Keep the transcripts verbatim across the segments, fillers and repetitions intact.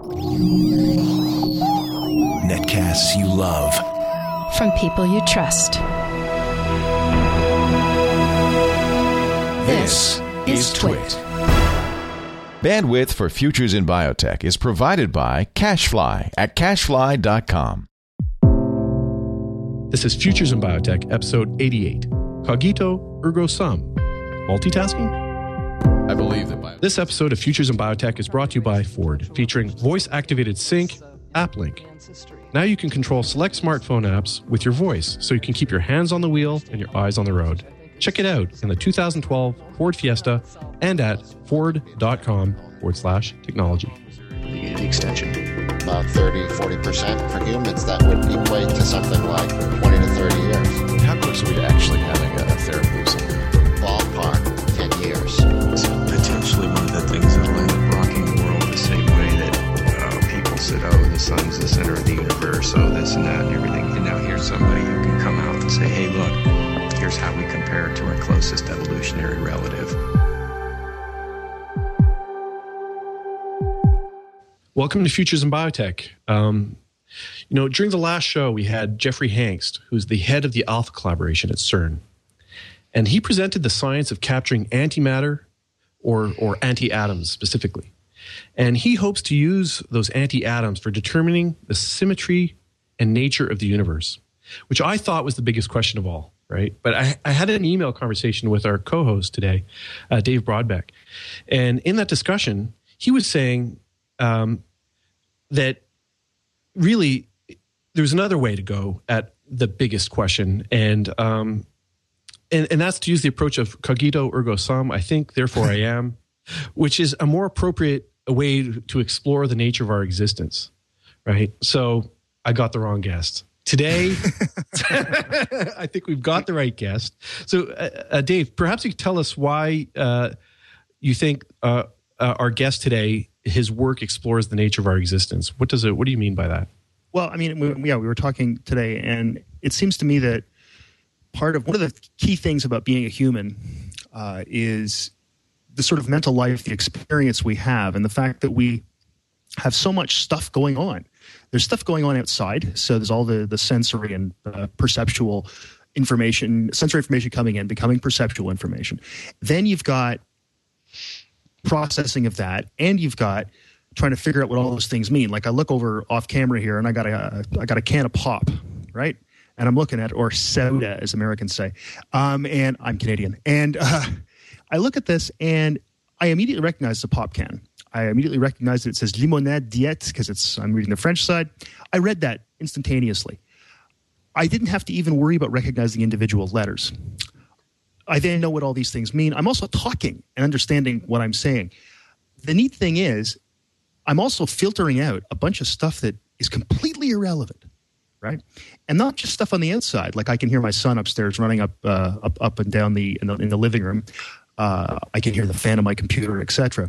Netcasts you love. From people you trust. This is Twit. Bandwidth for Futures in Biotech is provided by CashFly at cashfly dot com. This is Futures in Biotech, episode eighty-eight. Cogito ergo sum. Multitasking? I believe that bio- This episode of Futures in Biotech is brought to you by Ford, featuring voice-activated sync, AppLink. Now you can control select smartphone apps with your voice, so you can keep your hands on the wheel and your eyes on the road. Check it out in the two thousand twelve Ford Fiesta and at ford.com forward slash technology. The, the extension. About thirty, forty percent for humans, that would equate to something like twenty to thirty years. How close are we to actually having a, a therapy of something? Ballpark, ten years. It's potentially one of the things that will end up rocking the world the same way that uh, people said, oh, the sun's the center of the universe, oh, this and that and everything. And now here's somebody who can come out and say, hey, look, here's how we compare it to our closest evolutionary relative. Welcome to Futures in Biotech. Um, you know, during the last show, we had Jeffrey Hangst, who's the head of the Alpha Collaboration at CERN. And he presented the science of capturing antimatter or, or anti-atoms specifically. And he hopes to use those anti-atoms for determining the symmetry and nature of the universe, which I thought was the biggest question of all, right? But I, I had an email conversation with our co-host today, uh, Dave Broadbeck. And in that discussion, he was saying um, that really there's another way to go at the biggest question. And um, And, and that's to use the approach of cogito ergo sum, I think, therefore I am, which is a more appropriate way to explore the nature of our existence, right? So I got the wrong guest. Today, I think we've got the right guest. So, uh, uh, Dave, perhaps you could tell us why uh, you think uh, uh, our guest today, his work explores the nature of our existence. What does it? What do you mean by that? Well, I mean, we, yeah, we were talking today, and it seems to me that part of one of the key things about being a human uh, is the sort of mental life, the experience we have, and the fact that we have so much stuff going on. There's stuff going on outside, so there's all the, the sensory and uh, perceptual information, sensory information coming in, becoming perceptual information. Then you've got processing of that, and you've got trying to figure out what all those things mean. Like I look over off camera here, and I got a I got a can of pop, right? And I'm looking at, or soda, as Americans say. Um, and I'm Canadian. And uh, I look at this, and I immediately recognize the pop can. I immediately recognize that it says Limonade Diet, because it's I'm reading the French side. I read that instantaneously. I didn't have to even worry about recognizing individual letters. I then know what all these things mean. I'm also talking and understanding what I'm saying. The neat thing is, I'm also filtering out a bunch of stuff that is completely irrelevant. Right, and not just stuff on the outside. Like I can hear my son upstairs running up, uh, up, up and down the in the, in the living room. Uh, I can hear the fan of my computer, et cetera.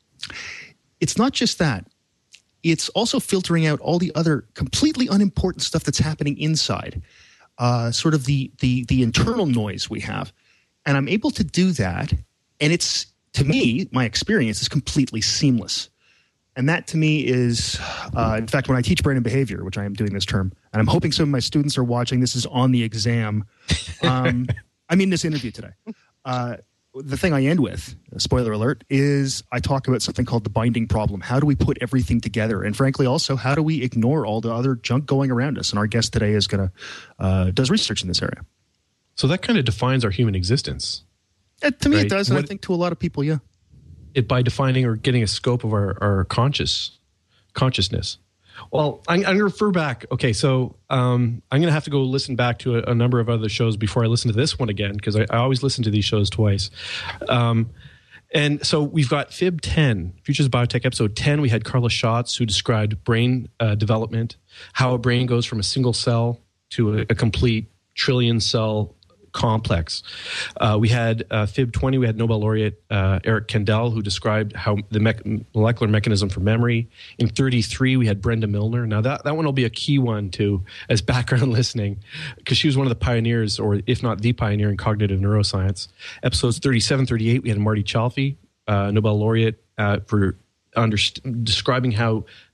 It's not just that; it's also filtering out all the other completely unimportant stuff that's happening inside, uh, sort of the the the internal noise we have. And I'm able to do that, and it's to me, my experience is completely seamless. And that to me is, uh, in fact, when I teach brain and behavior, which I am doing this term, and I'm hoping some of my students are watching, this is on the exam. Um, I mean, this interview today. Uh, the thing I end with, spoiler alert, is I talk about something called the binding problem. How do we put everything together? And frankly, also, how do we ignore all the other junk going around us? And our guest today is going to, uh, does research in this area. So that kind of defines our human existence. Uh, to me, right? it does. And what, I think to a lot of people, yeah. It by defining or getting a scope of our, our conscious consciousness. Well, I'm, I'm going to refer back. Okay, so um, I'm going to have to go listen back to a, a number of other shows before I listen to this one again, because I, I always listen to these shows twice. Um, and so we've got F I B ten, Futures Biotech episode ten. We had Carla Schatz, who described brain uh, development, how a brain goes from a single cell to a, a complete trillion cell complex. Uh, we had uh, F I B twenty, we had Nobel laureate uh, Eric Kandel, who described how the me- molecular mechanism for memory. In thirty-three, we had Brenda Milner. Now, that, that one will be a key one, too, as background listening, because she was one of the pioneers, or if not the pioneer, in cognitive neuroscience. Episodes thirty-seven, thirty-eight, we had Marty Chalfie, uh, Nobel laureate, uh, for under- describing how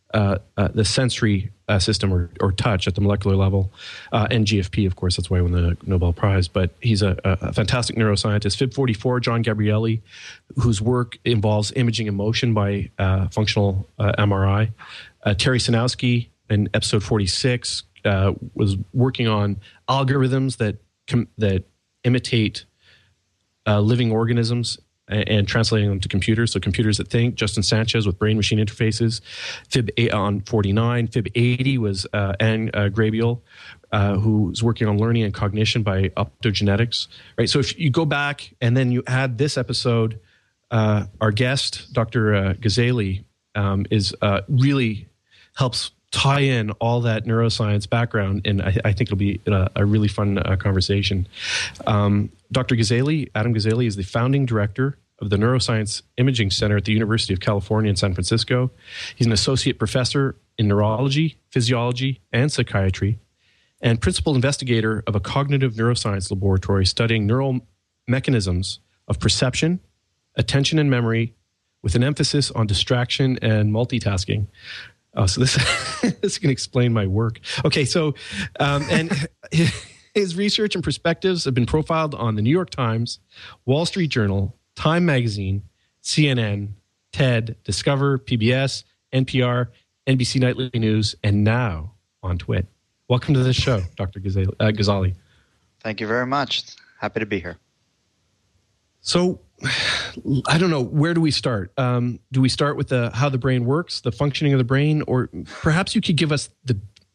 uh, uh, the sensory uh, system or, or touch at the molecular level, uh, and G F P, of course, that's why he won the Nobel Prize. But he's a, a fantastic neuroscientist. F I B forty-four, John Gabrielli, whose work involves imaging emotion by uh, functional uh, M R I. Uh, Terry Sinowski in episode forty-six uh, was working on algorithms that com- that imitate uh, living organisms and, and translating them to computers, so computers that think. Justin Sanchez with brain-machine interfaces. F I B eight on forty-nine. F I B eighty was uh, Anne uh, Grabiel, uh, who's working on learning and cognition by optogenetics. Right. So if you go back and then you add this episode, uh, our guest, Doctor Uh, Gazelli, um, is uh, really helps tie in all that neuroscience background, and I, I think it'll be a, a really fun uh, conversation. Um, Doctor Gazelli, Adam Gazelli, is the founding director of the Neuroscience Imaging Center at the University of California in San Francisco. He's an associate professor in neurology, physiology, and psychiatry, and principal investigator of a cognitive neuroscience laboratory studying neural mechanisms of perception, attention, and memory, with an emphasis on distraction and multitasking. Oh, so this this can explain my work. Okay, so um, and his research and perspectives have been profiled on the New York Times, Wall Street Journal, Time Magazine, C N N, TED, Discover, P B S, N P R, N B C Nightly News, and now on Twit. Welcome to the show, Doctor Gazelli. Uh, Gazelli. Thank you very much. Happy to be here. So, I don't know, where do we start? Um, do we start with the how the brain works, the functioning of the brain, or perhaps you could give us the.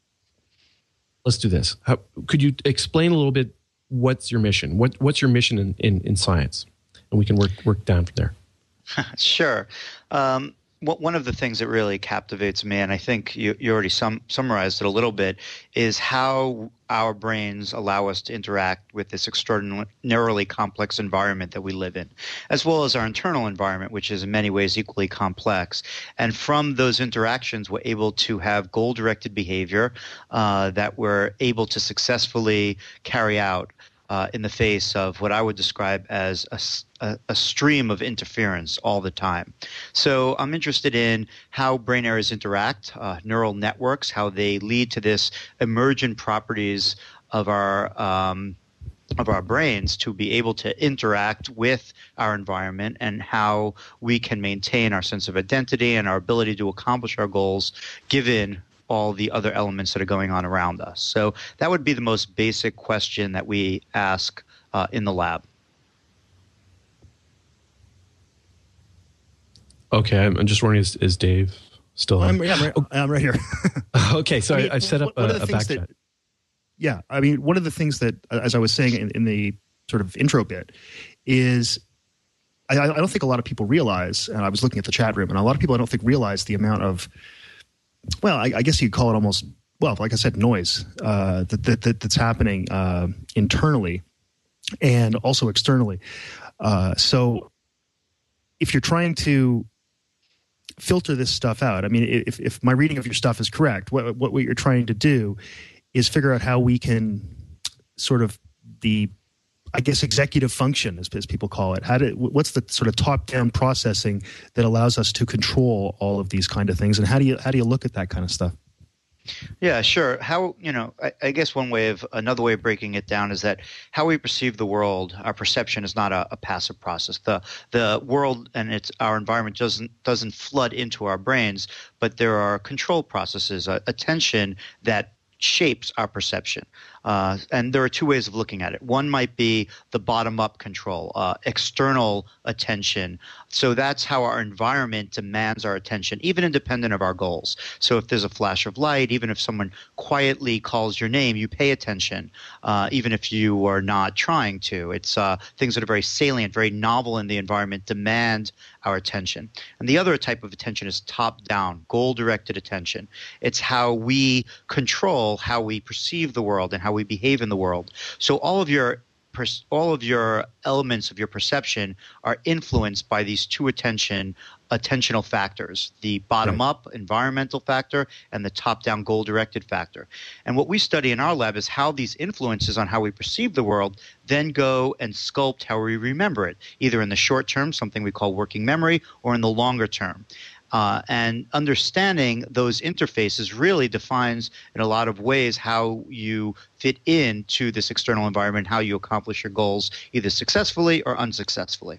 Let's do this. How, could you explain a little bit what's your mission? What what's your mission in, in, in science, and we can work work down from there. Sure. Um, one of the things that really captivates me, and I think you, you already sum, summarized it a little bit, is how our brains allow us to interact with this extraordinarily complex environment that we live in, as well as our internal environment, which is in many ways equally complex. And from those interactions, we're able to have goal-directed behavior uh, that we're able to successfully carry out Uh, in the face of what I would describe as a, a, a stream of interference all the time. So I'm interested in how brain areas interact, uh, neural networks, how they lead to this emergent properties of our um, of our brains to be able to interact with our environment, and how we can maintain our sense of identity and our ability to accomplish our goals given all the other elements that are going on around us. So that would be the most basic question that we ask uh, in the lab. Okay, I'm just wondering, is, is Dave still on? I'm, yeah, I'm, right, I'm right here. Okay, so I, mean, I, I've set up a, a back chat. Yeah, I mean, one of the things that, as I was saying in, in the sort of intro bit, is I, I don't think a lot of people realize, and I was looking at the chat room, and a lot of people I don't think realize the amount of, well, I, I guess you'd call it almost, well, like I said, noise uh, that, that, that that's happening uh, internally and also externally. Uh, so if you're trying to filter this stuff out, I mean, if, if my reading of your stuff is correct, what, what you're trying to do is figure out how we can sort of the, I guess, executive function, as, as people call it. How do, what's the sort of top-down processing that allows us to control all of these kind of things, and how do you how do you look at that kind of stuff? Yeah, sure. How, you know, I, I guess one way of another way of breaking it down is that how we perceive the world, our perception is not a, a passive process. The the world and its our environment doesn't doesn't flood into our brains, but there are control processes, uh, attention that shapes our perception. Uh, and there are two ways of looking at it. One might be the bottom-up control, uh, external attention. So that's how our environment demands our attention, even independent of our goals. So if there's a flash of light, even if someone quietly calls your name, you pay attention, uh, even if you are not trying to. It's uh, things that are very salient, very novel in the environment demand our attention. And the other type of attention is top-down, goal-directed attention. It's how we control how we perceive the world and how we behave in the world. So all of your all of your elements of your perception are influenced by these two attention attentional factors, the bottom-up right. environmental factor and the top-down goal-directed factor. And what we study in our lab is how these influences on how we perceive the world then go and sculpt how we remember it, either in the short term, something we call working memory, or in the longer term. Uh, and understanding those interfaces really defines in a lot of ways how you fit into this external environment, how you accomplish your goals either successfully or unsuccessfully.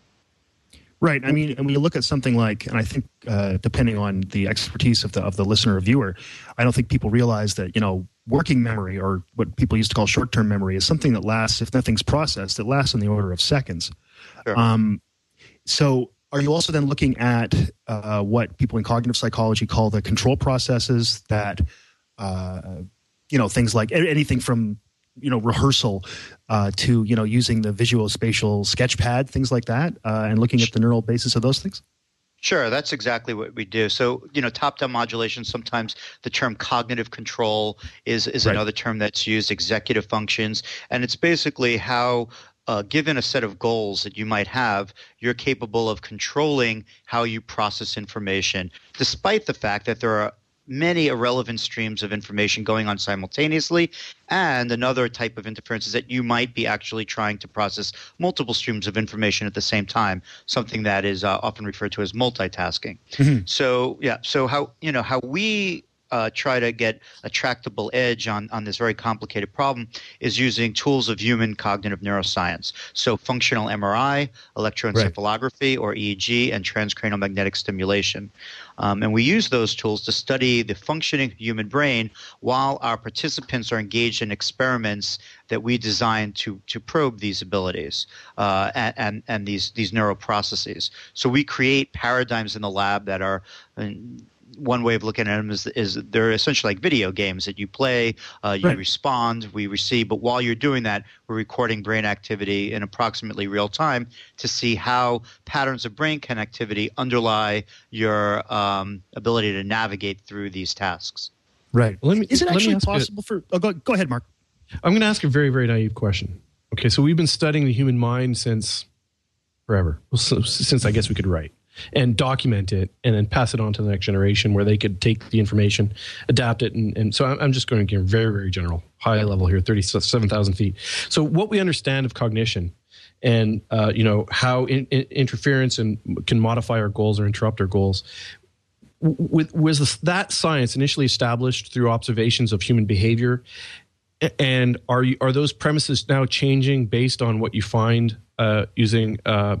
Right. I mean, and when you look at something like, and I think uh, depending on the expertise of the of the listener or viewer, I don't think people realize that, you know, working memory, or what people used to call short-term memory, is something that lasts, if nothing's processed, it lasts in the order of seconds. Sure. Um, so are you also then looking at uh, what people in cognitive psychology call the control processes that, uh, you know, things like anything from, you know, rehearsal uh, to, you know, using the visuospatial sketchpad, things like that, uh, and looking at the neural basis of those things? Sure, that's exactly what we do. So, you know, top-down modulation, sometimes the term cognitive control is, is right. another term that's used, executive functions. And it's basically how, uh, given a set of goals that you might have, you're capable of controlling how you process information, despite the fact that there are many irrelevant streams of information going on simultaneously. And another type of interference is that you might be actually trying to process multiple streams of information at the same time, something that is uh, often referred to as multitasking. Mm-hmm. So, yeah, so how, you know, how we Uh, try to get a tractable edge on, on this very complicated problem is using tools of human cognitive neuroscience. So functional M R I, electroencephalography, right. or E E G, and transcranial magnetic stimulation. Um, and we use those tools to study the functioning human brain while our participants are engaged in experiments that we designed to to probe these abilities uh, and, and, and these, these neural processes. So we create paradigms in the lab that are uh, one way of looking at them is, is they're essentially like video games that you play, uh, you right. respond, we receive. But while you're doing that, we're recording brain activity in approximately real time to see how patterns of brain connectivity underlie your um, ability to navigate through these tasks. Right. Let me, is it let actually me ask possible it. for oh, – go, go ahead, Mark. I'm going to ask a very, very naive question. Okay, so we've been studying the human mind since forever, well, since I guess we could write. And document it and then pass it on to the next generation where they could take the information, adapt it. And, and so I'm just going to get very, very general, high level here, thirty-seven thousand feet. So what we understand of cognition and, uh, you know, how in, in interference and can modify our goals or interrupt our goals, with, was this, that science initially established through observations of human behavior? And are you, are those premises now changing based on what you find uh, using uh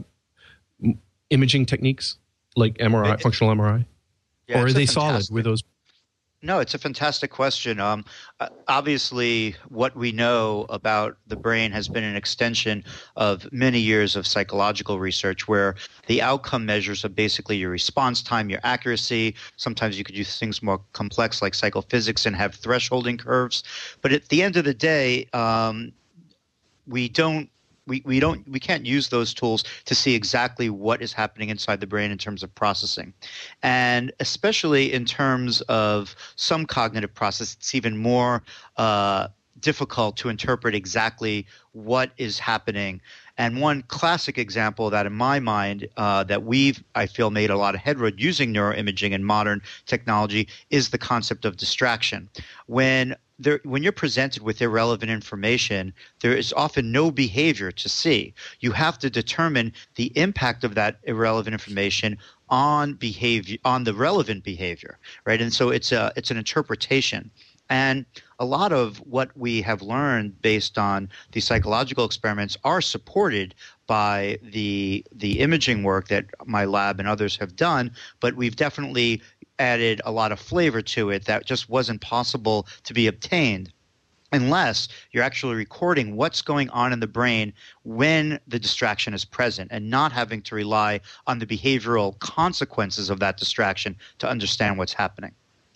imaging techniques like M R I, it, functional M R I? Yeah, or are they solid with those? No, it's a fantastic question. Um, obviously, what we know about the brain has been an extension of many years of psychological research where the outcome measures are basically your response time, your accuracy. Sometimes you could use things more complex like psychophysics and have thresholding curves. But at the end of the day, um, we don't We, we don't we can't use those tools to see exactly what is happening inside the brain in terms of processing. And especially in terms of some cognitive process, it's even more uh, difficult to interpret exactly what is happening. And one classic example of that in my mind uh, that we've, I feel, made a lot of headway using neuroimaging and modern technology is the concept of distraction. When There, when you're presented with irrelevant information, there is often no behavior to see. You have to determine the impact of that irrelevant information on behavior, on the relevant behavior, right? And so it's a it's an interpretation. And a lot of what we have learned based on the psychological experiments are supported by the the imaging work that my lab and others have done, but we've definitely added a lot of flavor to it that just wasn't possible to be obtained unless you're actually recording what's going on in the brain when the distraction is present and not having to rely on the behavioral consequences of that distraction to understand what's happening.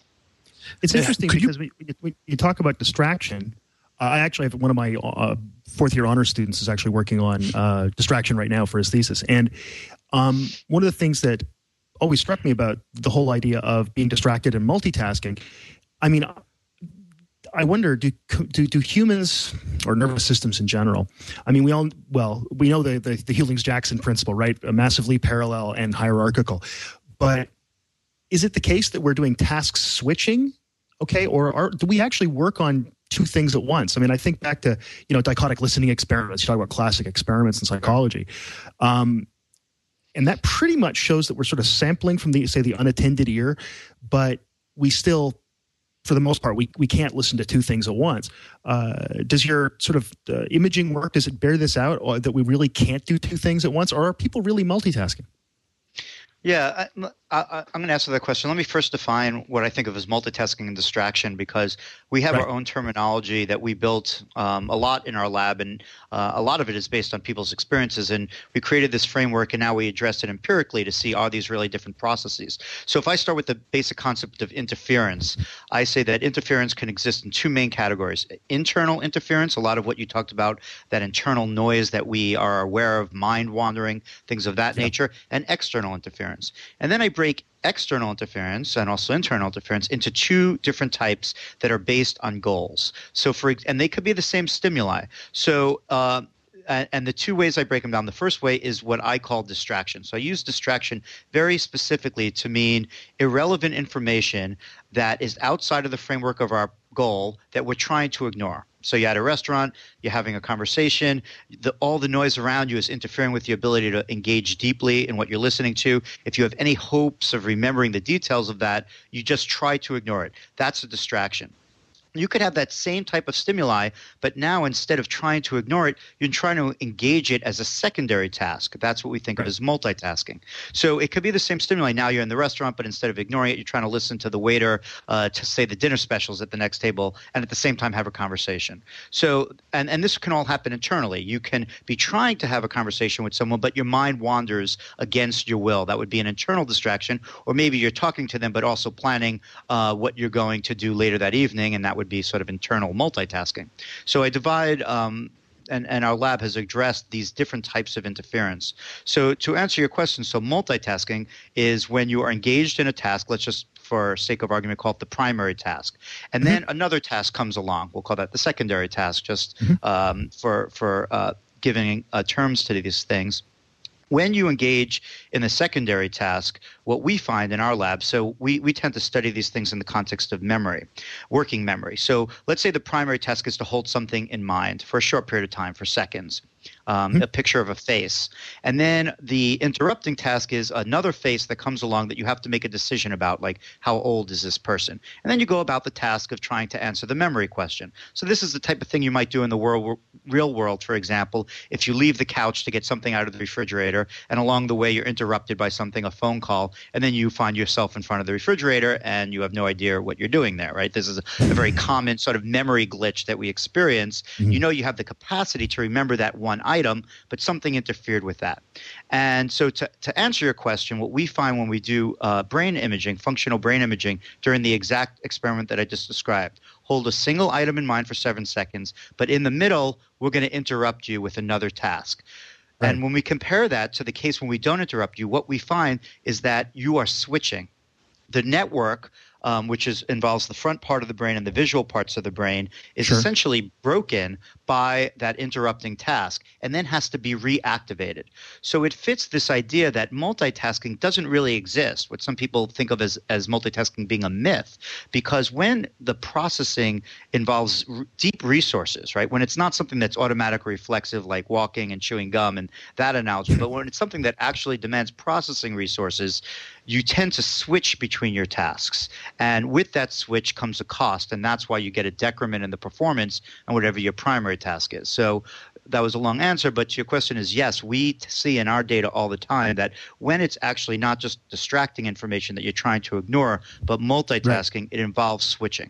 It's interesting Could because you, we, we, you talk about distraction. Uh, I actually have one of my uh, fourth-year honors students is actually working on uh, distraction right now for his thesis. And um, one of the things that always struck me about the whole idea of being distracted and multitasking, I mean, I wonder, do do, do humans or nervous systems in general, I mean, we all, well, we know the, the, the Hewlings-Jackson principle, right? Massively parallel and hierarchical. But is it the case that we're doing task switching, okay? Or are, do we actually work on two things at once? I mean, I think back to, you know, dichotic listening experiments. You talk about classic experiments in psychology. Um, and that pretty much shows that we're sort of sampling from the, say, the unattended ear, but we still, for the most part, we, we can't listen to two things at once. Uh, does your sort of uh, imaging work, does it bear this out, or that we really can't do two things at once, or are people really multitasking? Yeah, I, I, I'm going to answer that question. Let me first define what I think of as multitasking and distraction, because we have Right. our own terminology that we built um, a lot in our lab, and uh, a lot of it is based on people's experiences. And we created this framework, and now we address it empirically to see, are these really different processes? So if I start with the basic concept of interference, I say that interference can exist in two main categories. Internal interference, a lot of what you talked about, that internal noise that we are aware of, mind wandering, things of that Yeah. nature, and external interference. And then I break external interference and also internal interference into two different types that are based on goals. So for and they could be the same stimuli. So uh, and, and the two ways I break them down, the first way is what I call distraction. So I use distraction very specifically to mean irrelevant information that is outside of the framework of our goal that we're trying to ignore. So you're at a restaurant, you're having a conversation, the, all the noise around you is interfering with your ability to engage deeply in what you're listening to. If you have any hopes of remembering the details of that, you just try to ignore it. That's a distraction. You could have that same type of stimuli, but now instead of trying to ignore it, you're trying to engage it as a secondary task. That's what we think Right. of as multitasking. So it could be the same stimuli. Now you're in the restaurant, but instead of ignoring it, you're trying to listen to the waiter uh, to say the dinner specials at the next table, and at the same time have a conversation. So, and, and this can all happen internally. You can be trying to have a conversation with someone, but your mind wanders against your will. That would be an internal distraction. Or maybe you're talking to them, but also planning uh, what you're going to do later that evening, and that would be sort of internal multitasking. So I divide um, and, and our lab has addressed these different types of interference. So to answer your question, so multitasking is when you are engaged in a task, let's just for sake of argument call it the primary task. And then mm-hmm. another task comes along. We'll call that the secondary task, just mm-hmm. um, for, for uh, giving uh, terms to these things. When you engage in the secondary task, what we find in our lab, so we, we tend to study these things in the context of memory, working memory. So let's say the primary task is to hold something in mind for a short period of time, for seconds, um, mm-hmm. a picture of a face. And then the interrupting task is another face that comes along that you have to make a decision about, like how old is this person? And then you go about the task of trying to answer the memory question. So this is the type of thing you might do in the world, real world, for example, if you leave the couch to get something out of the refrigerator, and along the way you're interrupted by something, a phone call, and then you find yourself in front of the refrigerator and you have no idea what you're doing there, right? This is a, a very common sort of memory glitch that we experience. Mm-hmm. You know you have the capacity to remember that one item, but something interfered with that. And so to, to answer your question, what we find when we do uh, brain imaging, functional brain imaging, during the exact experiment that I just described, hold a single item in mind for seven seconds, but in the middle, we're going to interrupt you with another task. Right. And when we compare that to the case when we don't interrupt you, what we find is that you are switching. The network, um, which is involves the front part of the brain and the visual parts of the brain, is sure. essentially broken by that interrupting task and then has to be reactivated. So it fits this idea that multitasking doesn't really exist, what some people think of as, as multitasking being a myth, because when the processing involves r- deep resources, right, when it's not something that's automatic or reflexive like walking and chewing gum and that analogy, but when it's something that actually demands processing resources, you tend to switch between your tasks. And with that switch comes a cost, and that's why you get a decrement in the performance on whatever your primary task is. So that was a long answer, but your question is yes, we see in our data all the time that when it's actually not just distracting information that you're trying to ignore, but multitasking, right. it involves switching.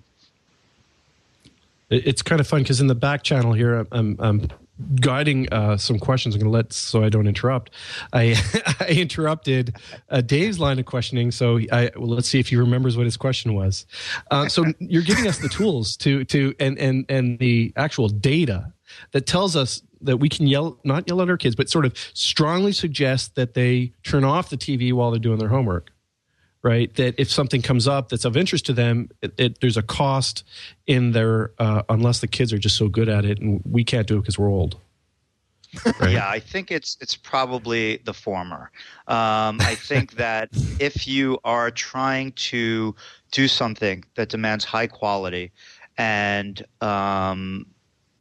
It's kind of fun because in the back channel here, I'm, I'm guiding uh, some questions. I'm going to let, so I don't interrupt. I, I interrupted uh, Dave's line of questioning. So I, well, let's see if he remembers what his question was. Uh, so you're giving us the tools to, to, and, and, and the actual data that tells us that we can yell, not yell at our kids, but sort of strongly suggest that they turn off the T V while they're doing their homework. Right, that if something comes up that's of interest to them, it, it, there's a cost in their uh, unless the kids are just so good at it, and we can't do it because we're old. Right? Yeah, I think it's it's probably the former. Um, I think that if you are trying to do something that demands high quality, and um,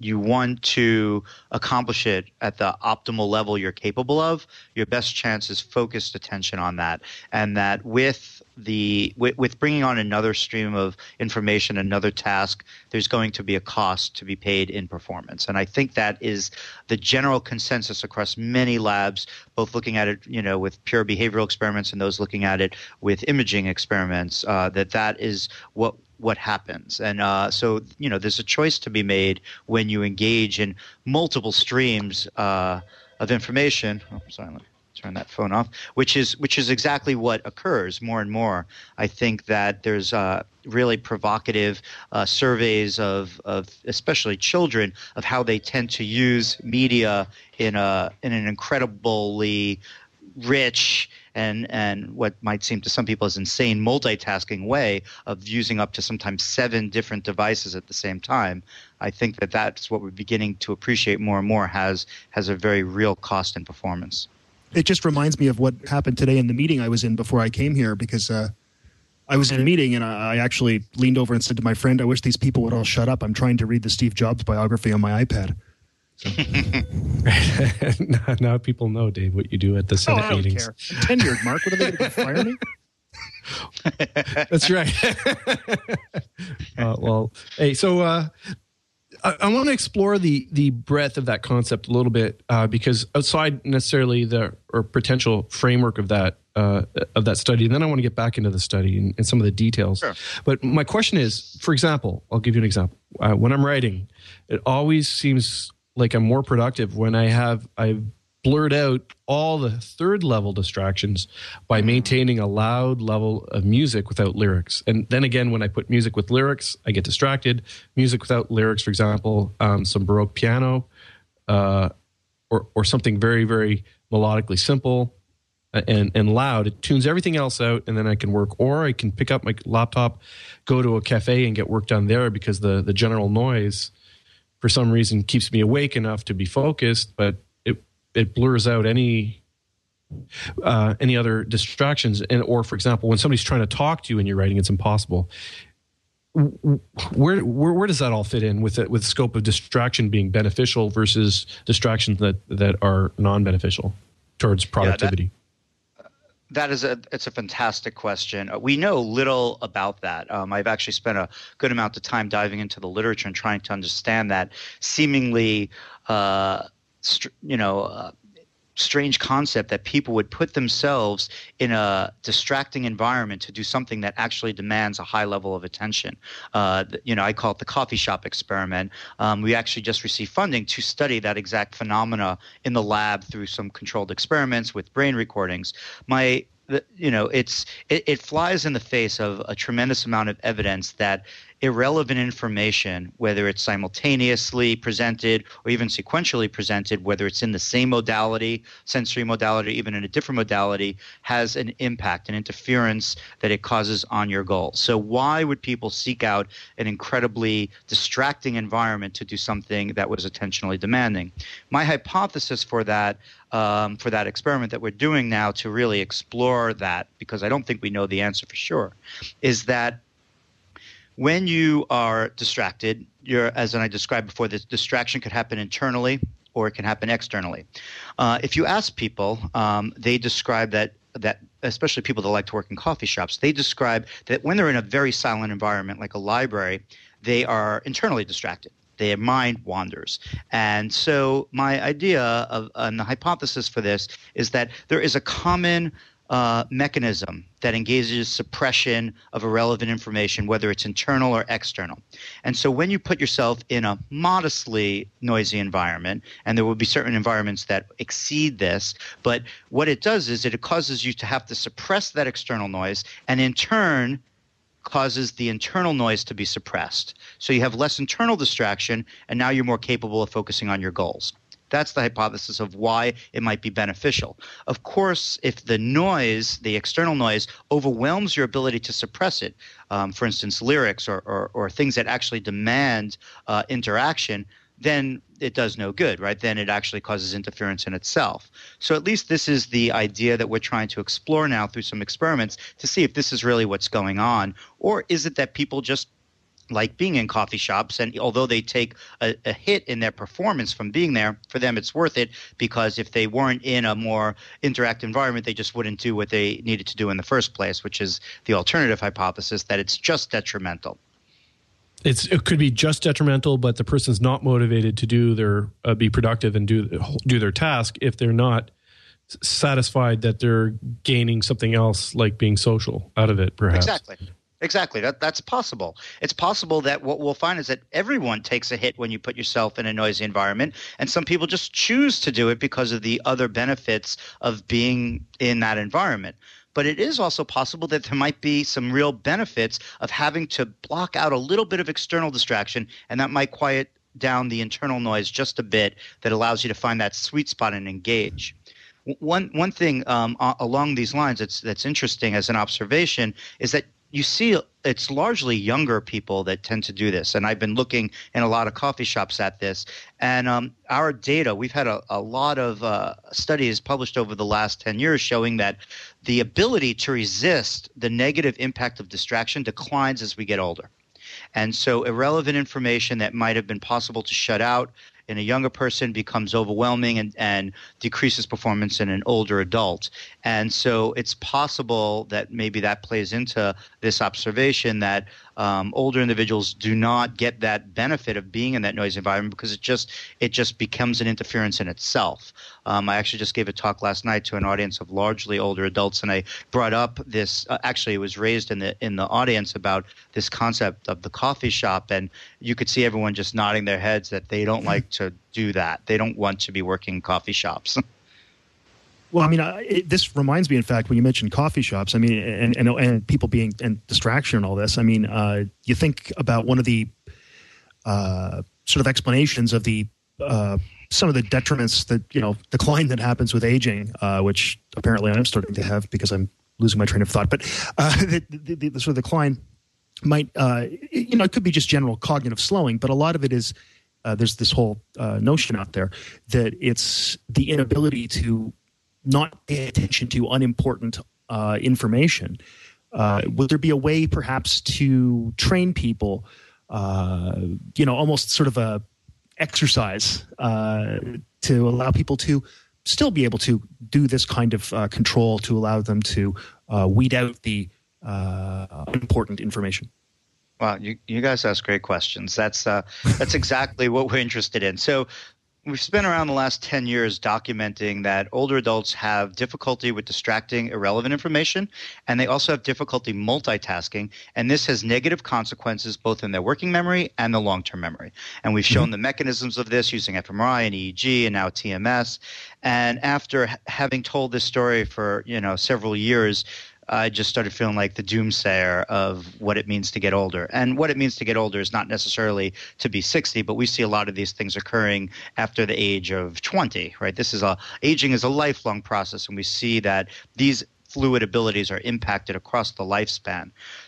you want to accomplish it at the optimal level you're capable of, your best chance is focused attention on that. And that with the with, with bringing on another stream of information, another task, there's going to be a cost to be paid in performance. And I think that is the general consensus across many labs, both looking at it, you know, with pure behavioral experiments and those looking at it with imaging experiments, uh, that that is what what happens. And uh, so, you know, there's a choice to be made when you engage in multiple streams uh, of information. Oh, sorry, let me turn that phone off, which is which is exactly what occurs more and more. I think that there's uh, really provocative uh, surveys of, of especially children of how they tend to use media in a in an incredibly rich and and what might seem to some people as insane multitasking way of using up to sometimes seven different devices at the same time. I think that that's what we're beginning to appreciate more and more has has a very real cost in performance. It just reminds me of what happened today in the meeting I was in before I came here, because uh, I was in a meeting and I actually leaned over and said to my friend, I wish these people would all shut up. I'm trying to read the Steve Jobs biography on my iPad. So. now, now people know, Dave, what you do at the Senate oh, I don't meetings. Care. I'm tenured, Mark. What are they going to fire me? That's right. uh, well, hey, so uh, I, I want to explore the the breadth of that concept a little bit uh, because outside necessarily the or potential framework of that uh, of that study, and then I want to get back into the study and, and some of the details. Sure. But my question is, for example, I'll give you an example. Uh, when I'm writing, it always seems like I'm more productive when I have I've blurred out all the third level distractions by maintaining a loud level of music without lyrics. And then again, when I put music with lyrics, I get distracted. Music without lyrics, for example, um, some Baroque piano, uh, or or something very, very melodically simple and and loud. It tunes everything else out, and then I can work. Or I can pick up my laptop, go to a cafe, and get work done there because the the general noise, for some reason, keeps me awake enough to be focused, but it it blurs out any uh, any other distractions. And or, for example, when somebody's trying to talk to you and you're writing, it's impossible. Where where, where does that all fit in with it, with the scope of distraction being beneficial versus distractions that that are non-beneficial towards productivity? Yeah, that- That is a it's a fantastic question. Uh, we know little about that. Um, I've actually spent a good amount of time diving into the literature and trying to understand that seemingly, uh, str- you know, uh, strange concept that people would put themselves in a distracting environment to do something that actually demands a high level of attention. Uh, you know, I call it the coffee shop experiment. Um, we actually just received funding to study that exact phenomena in the lab through some controlled experiments with brain recordings. My The, you know, it's it, it flies in the face of a tremendous amount of evidence that irrelevant information, whether it's simultaneously presented or even sequentially presented, whether it's in the same modality, sensory modality, even in a different modality, has an impact, an interference that it causes on your goal. So why would people seek out an incredibly distracting environment to do something that was attentionally demanding? My hypothesis for that Um, for that experiment that we're doing now to really explore that, because I don't think we know the answer for sure, is that when you are distracted, you're, as I described before, this distraction could happen internally or it can happen externally. Uh, if you ask people, um, they describe that that especially people that like to work in coffee shops, they describe that when they're in a very silent environment like a library, they are internally distracted. Their mind wanders. And so my idea of and the hypothesis for this is that there is a common uh, mechanism that engages suppression of irrelevant information, whether it's internal or external. And so when you put yourself in a modestly noisy environment, and there will be certain environments that exceed this, but what it does is it causes you to have to suppress that external noise, and in turn causes the internal noise to be suppressed. So you have less internal distraction, and now you're more capable of focusing on your goals. That's the hypothesis of why it might be beneficial. Of course, if the noise, the external noise, overwhelms your ability to suppress it, um, for instance, lyrics or, or, or things that actually demand uh, interaction, then it does no good, right? Then it actually causes interference in itself. So at least this is the idea that we're trying to explore now through some experiments to see if this is really what's going on, or is it that people just like being in coffee shops. And although they take a, a hit in their performance from being there, for them it's worth it, because if they weren't in a more interactive environment, they just wouldn't do what they needed to do in the first place, which is the alternative hypothesis that it's just detrimental. It's, it could be just detrimental, but the person's not motivated to do their uh, be productive and do do their task if they're not satisfied that they're gaining something else, like being social, out of it, perhaps. Exactly. Exactly. That that's possible. It's possible that what we'll find is that everyone takes a hit when you put yourself in a noisy environment, and some people just choose to do it because of the other benefits of being in that environment. But it is also possible that there might be some real benefits of having to block out a little bit of external distraction, and that might quiet down the internal noise just a bit, that allows you to find that sweet spot and engage. One one thing um, along these lines that's that's interesting as an observation is that you see it's largely younger people that tend to do this. And I've been looking in a lot of coffee shops at this. And um, our data, we've had a, a lot of uh, studies published over the last ten years showing that the ability to resist the negative impact of distraction declines as we get older. And so irrelevant information that might have been possible to shut out in a younger person becomes overwhelming and, and decreases performance in an older adult. And so it's possible that maybe that plays into this observation that um, older individuals do not get that benefit of being in that noisy environment because it just it just becomes an interference in itself. Um, I actually just gave a talk last night to an audience of largely older adults, and I brought up this. Uh, actually, it was raised in the in the audience about this concept of the coffee shop, and you could see everyone just nodding their heads that they don't like to do that. They don't want to be working in coffee shops. Well, I mean, uh, it, this reminds me, in fact, when you mentioned coffee shops, I mean, and and, and people being and distraction and all this. I mean, uh, you think about one of the uh, sort of explanations of the uh, some of the detriments that, you know, decline that happens with aging, uh, which apparently I'm starting to have because I'm losing my train of thought. But uh, the, the, the, the sort of decline might, uh, you know, it could be just general cognitive slowing, but a lot of it is uh, there's this whole uh, notion out there that it's the inability to not pay attention to unimportant uh, information. Uh, would there be a way perhaps to train people, uh, you know, almost sort of a exercise uh, to allow people to still be able to do this kind of uh, control, to allow them to uh, weed out the uh, unimportant information? Wow, you, you guys ask great questions. That's uh, that's exactly what we're interested in. So we've spent around the last ten years documenting that older adults have difficulty with distracting irrelevant information, and they also have difficulty multitasking, and this has negative consequences both in their working memory and the long-term memory. And we've shown mm-hmm. the mechanisms of this using f M R I and E E G and now T M S. And after ha- having told this story for, you know, several years, I just started feeling like the doomsayer of what it means to get older. And what it means to get older is not necessarily to be sixty, but we see a lot of these things occurring after the age of twenty, right? This is a aging is a lifelong process, and we see that these fluid abilities are impacted across the lifespan.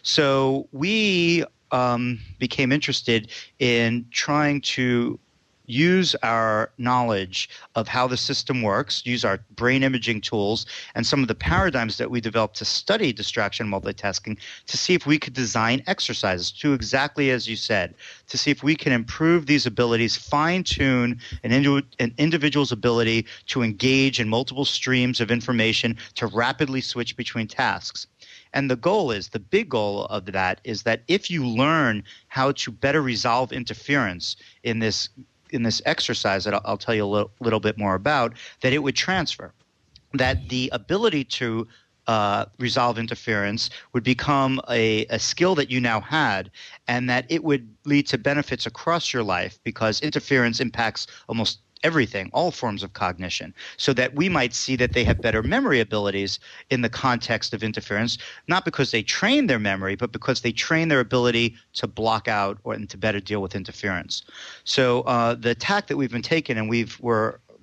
So we um, became interested in trying to use our knowledge of how the system works, use our brain imaging tools, and some of the paradigms that we developed to study distraction multitasking to see if we could design exercises to exactly as you said, to see if we can improve these abilities, fine-tune an, indi- an individual's ability to engage in multiple streams of information, to rapidly switch between tasks. And the goal is, the big goal of that is that if you learn how to better resolve interference in this in this exercise that I'll, I'll tell you a little, little bit more about, that it would transfer, that the ability to uh, resolve interference would become a, a skill that you now had, and that it would lead to benefits across your life because interference impacts almost everything, all forms of cognition, so that we might see that they have better memory abilities in the context of interference, not because they train their memory, but because they train their ability to block out or and to better deal with interference. So uh, the tack that we've been taking, and we've we're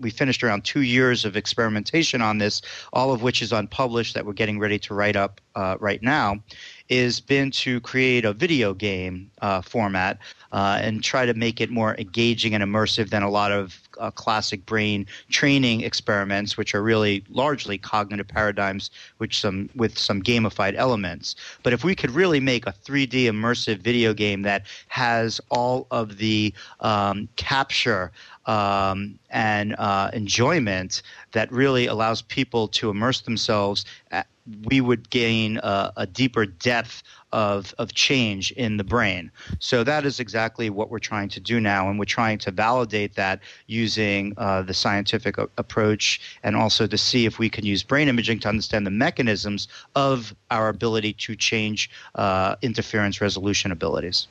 we finished around two years of experimentation on this, all of which is unpublished that we're getting ready to write up uh, right now, is been to create a video game uh, format uh, and try to make it more engaging and immersive than a lot of uh, classic brain training experiments, which are really largely cognitive paradigms which some with some gamified elements. But if we could really make a three D immersive video game that has all of the um, capture um, and uh, enjoyment that really allows people to immerse themselves, at, we would gain a, a deeper depth of of change in the brain. So that is exactly what we're trying to do now, and we're trying to validate that using uh, the scientific a- approach, and also to see if we can use brain imaging to understand the mechanisms of our ability to change uh, interference resolution abilities.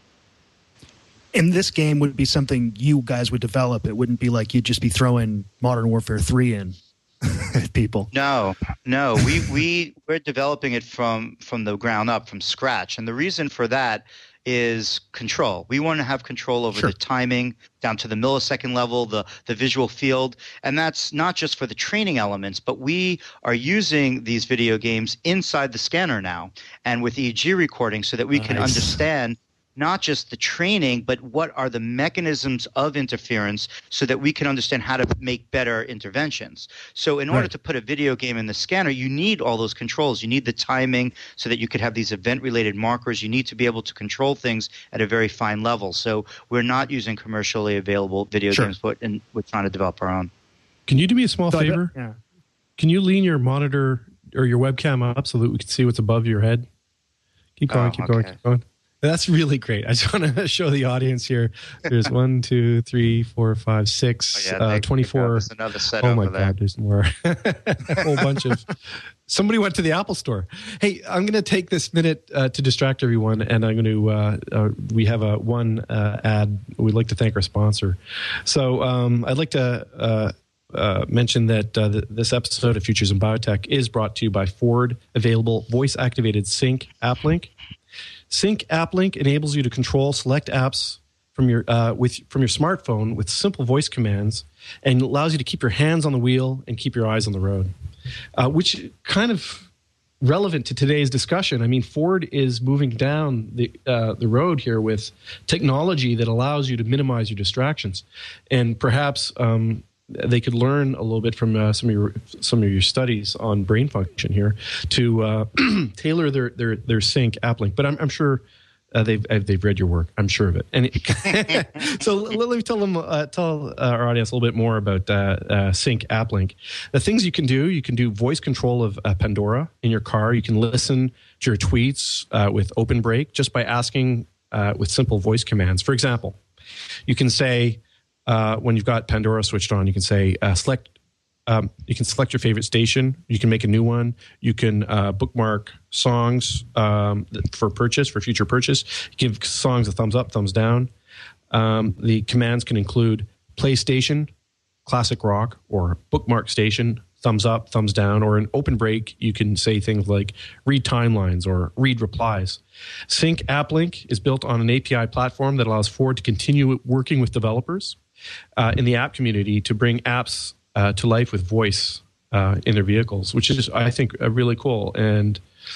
And this game would be something you guys would develop. It wouldn't be like you'd just be throwing Modern Warfare three in at people. No, no. We, we, we're developing it from, from the ground up, from scratch. And the reason for that is control. We want to have control over Sure. the timing down to the millisecond level, the, the visual field. And that's not just for the training elements, but we are using these video games inside the scanner now and with E E G recording so that we can Nice. understand not just the training, but what are the mechanisms of interference so that we can understand how to make better interventions. So in order Right. to put a video game in the scanner, you need all those controls. You need the timing so that you could have these event-related markers. You need to be able to control things at a very fine level. So we're not using commercially available video Sure. games, but and we're trying to develop our own. Can you do me a small So I bet- favor? yeah. Can you lean your monitor or your webcam up so that we can see what's above your head? Keep going, Oh, keep going, okay. keep going. That's really great. I just want to show the audience here. There's one, two, three, four, five, six, Oh, yeah, uh, thank you. twenty-four. There's another set Oh my over there. God, there's more. A whole bunch of. Somebody went to the Apple store. Hey, I'm going to take this minute uh, to distract everyone, and I'm going to. Uh, uh, we have a one uh, ad. We'd like to thank our sponsor. So um, I'd like to. Uh, Uh, mention that uh, th- this episode of Futures in Biotech is brought to you by Ford available voice-activated Sync App Link. Sync App Link enables you to control select apps from your uh, with from your smartphone with simple voice commands, and allows you to keep your hands on the wheel and keep your eyes on the road, uh, which kind of relevant to today's discussion. I mean, Ford is moving down the uh, the road here with technology that allows you to minimize your distractions, and perhaps um, they could learn a little bit from uh, some of your some of your studies on brain function here to uh, tailor their, their their Sync App Link. But I'm, I'm sure uh, they've uh, they've read your work. I'm sure of it. And it, so let me tell them uh, tell uh, our audience a little bit more about uh, uh, Sync App Link. The things you can do: you can do voice control of uh, Pandora in your car. You can listen to your tweets uh, with Open Break just by asking uh, with simple voice commands. For example, you can say. Uh, when you've got Pandora switched on, you can say uh, select. Um, you can select your favorite station. You can make a new one. You can uh, bookmark songs um, for purchase, for future purchase. Give songs a thumbs up, thumbs down. Um, the commands can include play station, classic rock, or bookmark station, thumbs up, thumbs down. Or in Open Break, you can say things like read timelines or read replies. Sync App Link is built on an A P I platform that allows Ford to continue working with developers Uh, in the app community to bring apps uh, to life with voice uh, in their vehicles, which is, I think, uh, really cool. And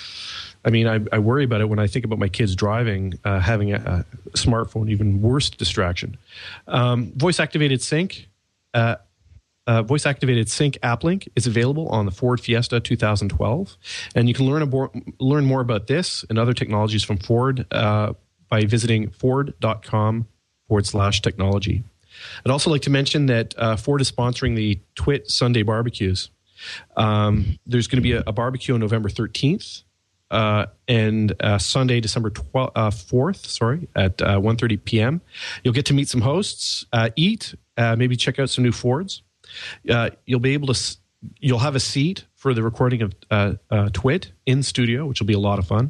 I mean, I, I worry about it when I think about my kids driving, uh, having a, a smartphone, even worse distraction. Um, voice-activated sync, uh, uh, voice-activated sync app link is available on the Ford Fiesta two thousand twelve, and you can learn abo- learn more about this and other technologies from Ford uh, by visiting ford.com forward slash technology. I'd also like to mention that uh, Ford is sponsoring the Twit Sunday barbecues. Um, there's going to be a, a barbecue on November thirteenth uh, and uh, Sunday, December twelfth, uh, fourth, sorry, at uh, one thirty p.m. You'll get to meet some hosts, uh, eat, uh, maybe check out some new Fords. Uh, you'll be able to, s- you'll have a seat for the recording of uh, uh, Twit in studio, which will be a lot of fun.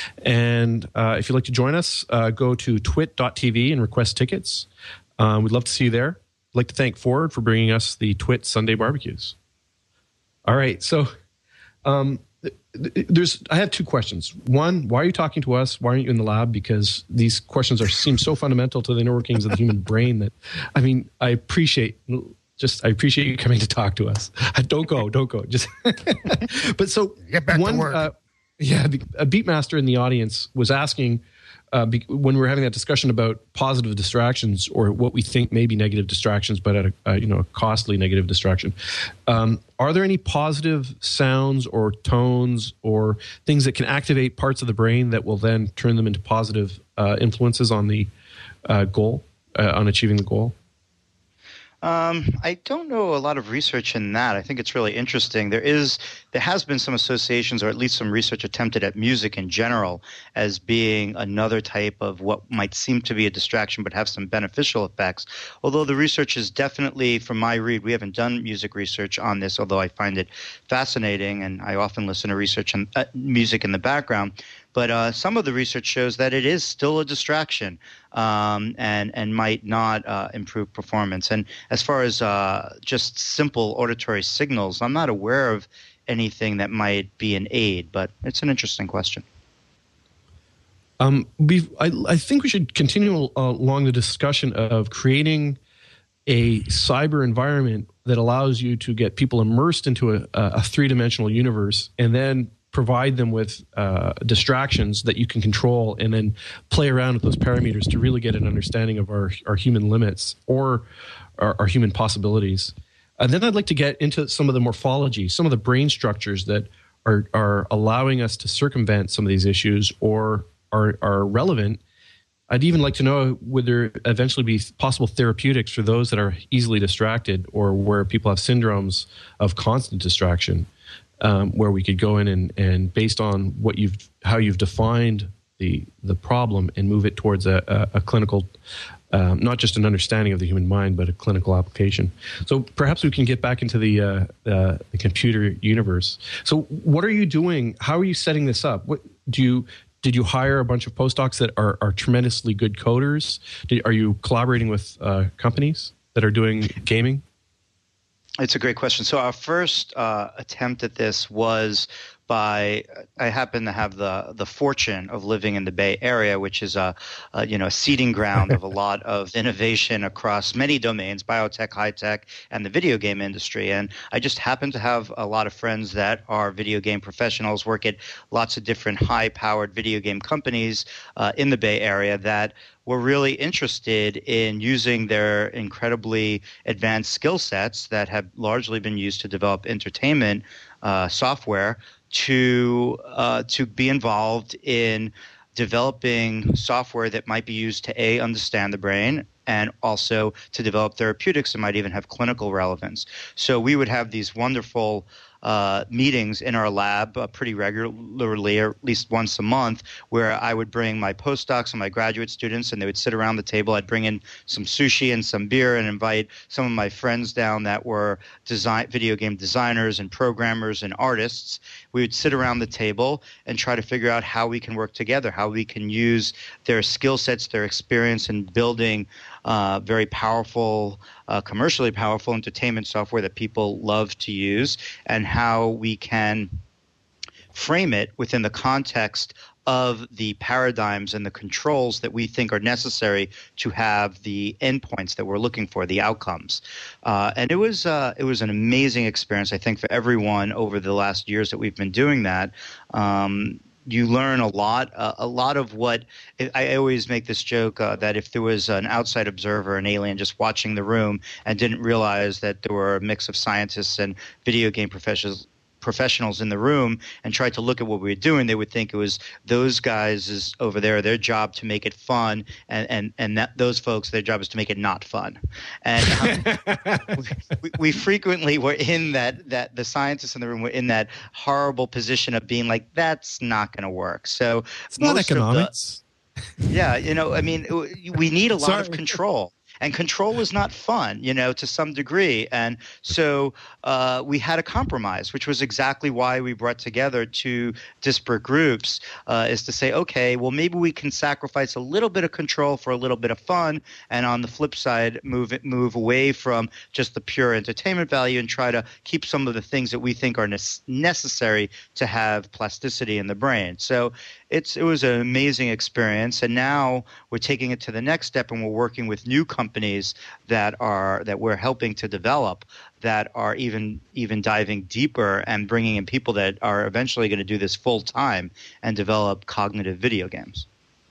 And uh, if you'd like to join us, uh, go to twit dot t v and request tickets. Um, we'd love to see you there. I'd like to thank Ford for bringing us the Twit Sunday barbecues. All right, so um, there's. I have two questions. One, why are you talking to us? Why aren't you in the lab? Because these questions are seem so fundamental to the inner workings of the human brain that, I mean, I appreciate Just, I appreciate you coming to talk to us. Don't go, don't go. Just, but so Get back one, to work. Uh, yeah, the, a Beatmaster in the audience was asking uh, be, when we were having that discussion about positive distractions or what we think may be negative distractions, but at a, a you know a costly negative distraction. Um, are there any positive sounds or tones or things that can activate parts of the brain that will then turn them into positive uh, influences on the uh, goal, uh, on achieving the goal? Um, I don't know a lot of research in that. I think it's really interesting. There is, there has been some associations, or at least some research attempted at music in general as being another type of what might seem to be a distraction but have some beneficial effects. Although the research is definitely, from my read, we haven't done music research on this, although I find it fascinating, and I often listen to research and uh, music in the background. But uh, some of the research shows that it is still a distraction um, and and might not uh, improve performance. And as far as uh, just simple auditory signals, I'm not aware of anything that might be an aid, but it's an interesting question. Um, we've, I, I think we should continue uh, along the discussion of creating a cyber environment that allows you to get people immersed into a, a three-dimensional universe and then provide them with uh, distractions that you can control and then play around with those parameters to really get an understanding of our, our human limits or our, our human possibilities. And then I'd like to get into some of the morphology, some of the brain structures that are, are allowing us to circumvent some of these issues or are, are relevant. I'd even like to know would there eventually be possible therapeutics for those that are easily distracted or where people have syndromes of constant distraction. Um, where we could go in and, and based on what you've how you've defined the the problem and move it towards a, a, a clinical, um, not just an understanding of the human mind, but a clinical application. So perhaps we can get back into the uh, uh, the computer universe. So what are you doing? How are you setting this up? What do you did you hire a bunch of postdocs that are, are tremendously good coders? Did, are you collaborating with uh, companies that are doing gaming? It's a great question. So our first uh, attempt at this was by I happen to have the the fortune of living in the Bay Area, which is a, a you know a seeding ground of a lot of innovation across many domains, biotech, high tech, and the video game industry. And I just happen to have a lot of friends that are video game professionals, work at lots of different high powered video game companies uh, in the Bay Area that were really interested in using their incredibly advanced skill sets that have largely been used to develop entertainment uh, software to uh, to be involved in developing software that might be used to A, understand the brain, and also to develop therapeutics that might even have clinical relevance. So we would have these wonderful uh, meetings in our lab uh, pretty regularly, or at least once a month, where I would bring my postdocs and my graduate students, and they would sit around the table. I'd bring in some sushi and some beer and invite some of my friends down that were design, video game designers and programmers and artists. We would sit around the table and try to figure out how we can work together, how we can use their skill sets, their experience in building uh, very powerful, uh, commercially powerful entertainment software that people love to use, and how we can frame it within the context of the paradigms and the controls that we think are necessary to have the endpoints that we're looking for, the outcomes. Uh, and it was uh, it was an amazing experience, I think, for everyone over the last years that we've been doing that. Um, you learn a lot. Uh, a lot of what I always make this joke uh, that if there was an outside observer, an alien just watching the room and didn't realize that there were a mix of scientists and video game professionals professionals in the room and tried to look at what we were doing, they would think it was those guys is over there, their job to make it fun, and and and that those folks, their job is to make it not fun. And um, we, we frequently were in that that the scientists in the room were in that horrible position of being like, that's not going to work. So it's not economics. The, yeah, you know, I mean, we need a lot Sorry. of control. And control is not fun, you know, to some degree. And so uh, we had a compromise, which was exactly why we brought together two disparate groups, uh, is to say, okay, well, maybe we can sacrifice a little bit of control for a little bit of fun. And on the flip side, move it, move away from just the pure entertainment value and try to keep some of the things that we think are ne- necessary to have plasticity in the brain. So it's it was an amazing experience. And now we're taking it to the next step, and we're working with new companies companies that are that we're helping to develop that are even even diving deeper and bringing in people that are eventually going to do this full time and develop cognitive video games.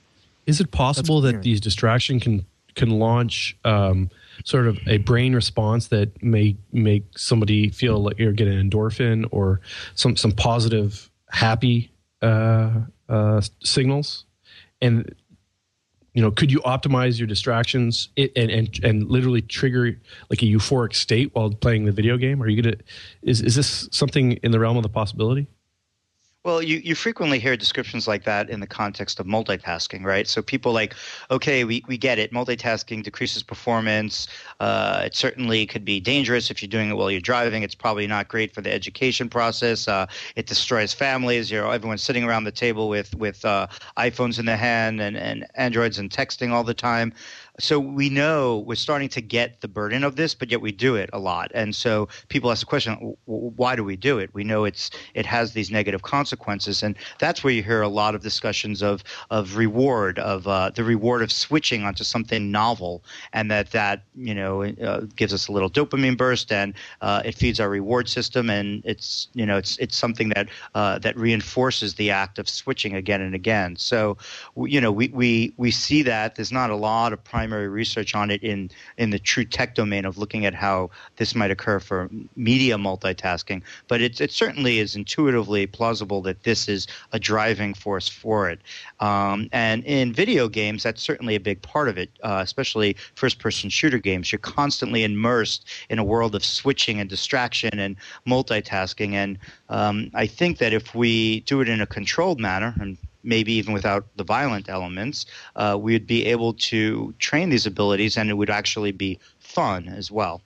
Is it possible that these distraction can can launch um, sort of a brain response that may make somebody feel like you're getting an endorphin or some some positive, happy uh, uh, signals? And you know, could you optimize your distractions and, and and literally trigger like a euphoric state while playing the video game? Are you gonna is is this something in the realm of the possibility? Well, you, you frequently hear descriptions like that in the context of multitasking, right? So people like, okay, we, we get it. Multitasking decreases performance. Uh, it certainly could be dangerous if you're doing it while you're driving. It's probably not great for the education process. Uh, it destroys families. You know, everyone's sitting around the table with with uh, iPhones in their hand and, and Androids and texting all the time. So we know we're starting to get the burden of this, but yet we do it a lot. And so people ask the question, why do we do it? We know it's it has these negative consequences. And that's where you hear a lot of discussions of of reward, of uh, the reward of switching onto something novel, and that that, you know, uh, gives us a little dopamine burst, and uh, it feeds our reward system. And it's, you know, it's it's something that uh, that reinforces the act of switching again and again. So, you know, we, we, we see that. There's not a lot of primary primary research on it in, in the true tech domain of looking at how this might occur for media multitasking. But it, it certainly is intuitively plausible that this is a driving force for it. Um, and in video games, that's certainly a big part of it, uh, especially first-person shooter games. You're constantly immersed in a world of switching and distraction and multitasking. And um, I think that if we do it in a controlled manner, and maybe even without the violent elements, uh, we would be able to train these abilities, and it would actually be fun as well.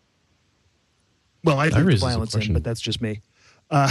Well, I think violence in, but that's just me. Uh,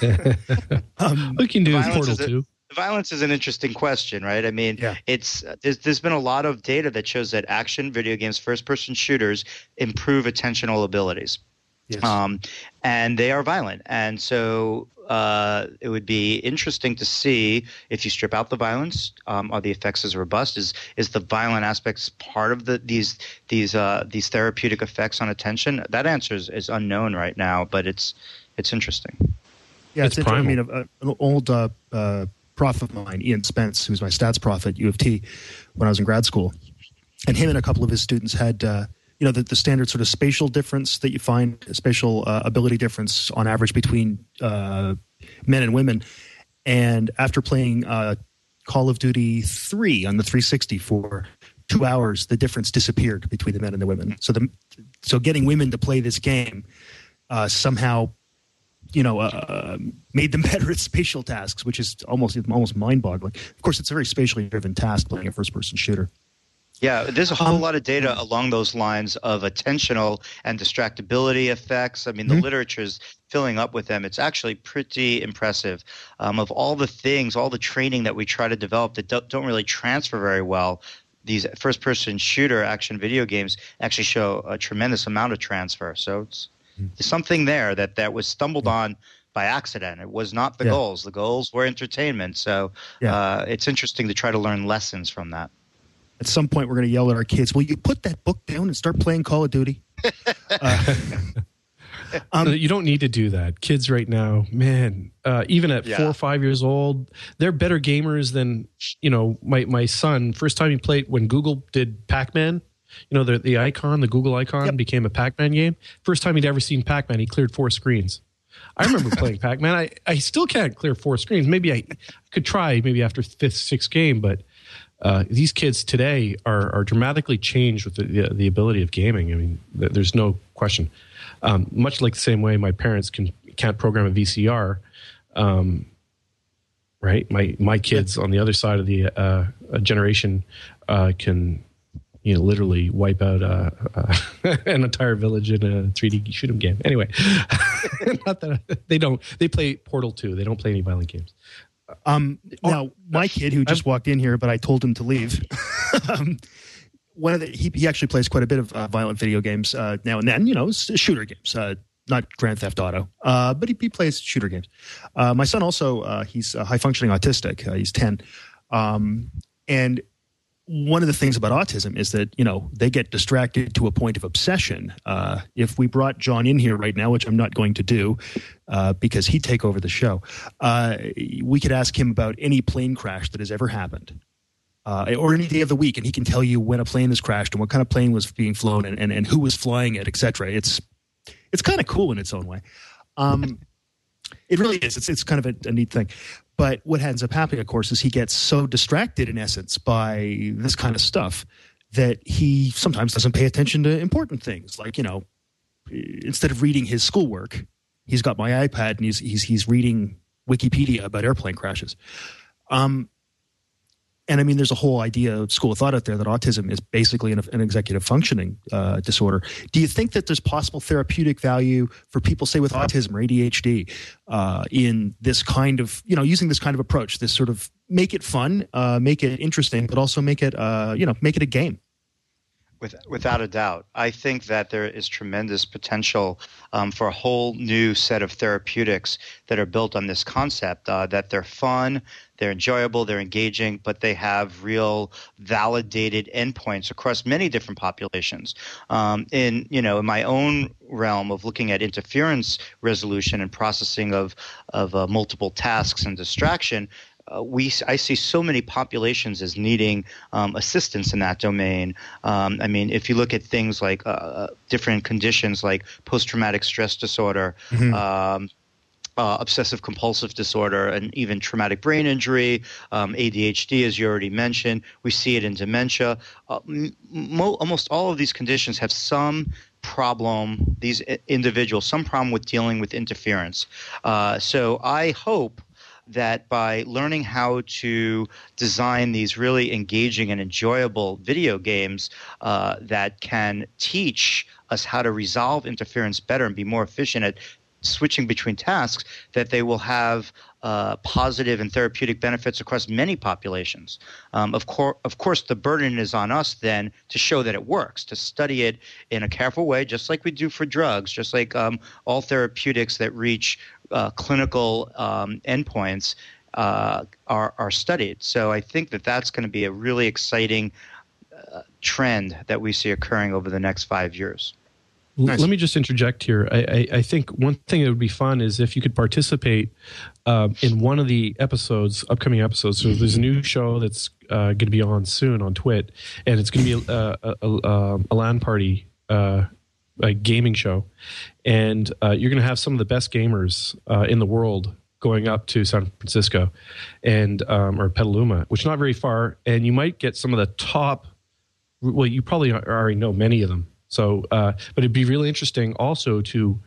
um, we can do Portal two. The violence is an interesting question, right? I mean, yeah. it's there's, there's been a lot of data that shows that action video games, first-person shooters, improve attentional abilities. Yes. Um, and they are violent. And so uh, it would be interesting to see if you strip out the violence, um, are the effects as robust? Is is the violent aspects part of the these these uh, these therapeutic effects on attention? That answer is, is unknown right now, but it's it's interesting. Yeah, it's, it's primal. I mean, a, an old uh, uh, prof of mine, Ian Spence, who's my stats prof at U of T when I was in grad school, and him and a couple of his students had uh, you know, the, the standard sort of spatial difference that you find, spatial uh, ability difference on average between uh, men and women. And after playing uh, Call of Duty three on the three sixty for two hours, the difference disappeared between the men and the women. So the so getting women to play this game uh, somehow, you know, uh, made them better at spatial tasks, which is almost almost mind-boggling. Of course, it's a very spatially driven task playing a first-person shooter. Yeah, there's a whole Um, lot of data along those lines of attentional and distractibility effects. I mean, the mm-hmm. literature is filling up with them. It's actually pretty impressive. Um, of all the things, all the training that we try to develop that don't, don't really transfer very well, these first-person shooter action video games actually show a tremendous amount of transfer. So it's, mm-hmm. there's something there that, that was stumbled mm-hmm. on by accident. It was not the yeah. goals. The goals were entertainment. So yeah. uh, it's interesting to try to learn lessons from that. At some point, we're going to yell at our kids, will you put that book down and start playing Call of Duty? uh, um, you don't need to do that. Kids right now, man, uh, even at yeah. four or five years old, they're better gamers than, you know, my, my son. First time he played when Google did Pac-Man, you know, the, the icon, the Google icon yep. became a Pac-Man game. First time he'd ever seen Pac-Man, he cleared four screens. I remember playing Pac-Man. I, I still can't clear four screens. Maybe I could try maybe after fifth, sixth game, but Uh, these kids today are, are dramatically changed with the, the, the ability of gaming. I mean, th- there's no question. Um, much like the same way my parents can, can't program a V C R, um, right? My my kids on the other side of the uh, generation uh, can, you know, literally wipe out uh, uh, an entire village in a three D shoot 'em game. Anyway, not that they don't. They play Portal two. They don't play any violent games. Um, now, my kid who just walked in here, but I told him to leave. um, one of the, he, he actually plays quite a bit of uh, violent video games uh, now and then. You know, shooter games, uh, not Grand Theft Auto, uh, but he, he plays shooter games. Uh, my son also uh, he's uh, high functioning autistic. Uh, he's ten, um, and one of the things about autism is that, you know, they get distracted to a point of obsession. Uh, if we brought John in here right now, which I'm not going to do uh, because he'd take over the show, uh, we could ask him about any plane crash that has ever happened. Uh, or any day of the week, and he can tell you when a plane has crashed and what kind of plane was being flown and, and, and who was flying it, et cetera. It's it's kind of cool in its own way. Um, it really is. It's it's kind of a, a neat thing. But what ends up happening, of course, is he gets so distracted, in essence, by this kind of stuff that he sometimes doesn't pay attention to important things. Like, you know, instead of reading his schoolwork, he's got my iPad and he's he's he's reading Wikipedia about airplane crashes. Um, and I mean, there's a whole idea of school of thought out there that autism is basically an, an executive functioning uh, disorder. Do you think that there's possible therapeutic value for people, say, with autism or A D H D uh, in this kind of, you know, using this kind of approach, this sort of make it fun, uh, make it interesting, but also make it, uh, you know, make it a game? With, without a doubt. I think that there is tremendous potential um, for a whole new set of therapeutics that are built on this concept, uh, that they're fun, they're enjoyable, they're engaging, but they have real validated endpoints across many different populations. Um, in, you know, in my own realm of looking at interference resolution and processing of, of uh, multiple tasks and distraction, Uh, we I see so many populations as needing um, assistance in that domain. Um, I mean, if you look at things like uh, different conditions like post-traumatic stress disorder, mm-hmm. um, uh, obsessive-compulsive disorder, and even traumatic brain injury, um, A D H D, as you already mentioned, we see it in dementia. Uh, mo- almost all of these conditions have some problem, these individuals, some problem with dealing with interference. Uh, so I hope that by learning how to design these really engaging and enjoyable video games uh, that can teach us how to resolve interference better and be more efficient at switching between tasks, that they will have uh, positive and therapeutic benefits across many populations. Um, of, cor- of course, the burden is on us then to show that it works, to study it in a careful way, just like we do for drugs, just like um, all therapeutics that reach uh, clinical um, endpoints uh, are, are studied. So I think that that's going to be a really exciting uh, trend that we see occurring over the next five years. Nice. Let me just interject here. I, I, I think one thing that would be fun is if you could participate uh, in one of the episodes, upcoming episodes. So there's a new show that's uh, going to be on soon on Twit, and it's going to be a, a, a, a LAN party, uh, a gaming show, and uh, you're going to have some of the best gamers uh, in the world going up to San Francisco and um, or Petaluma, which is not very far, and you might get some of the top. Well, you probably already know many of them. So, uh, but it'd be really interesting also to,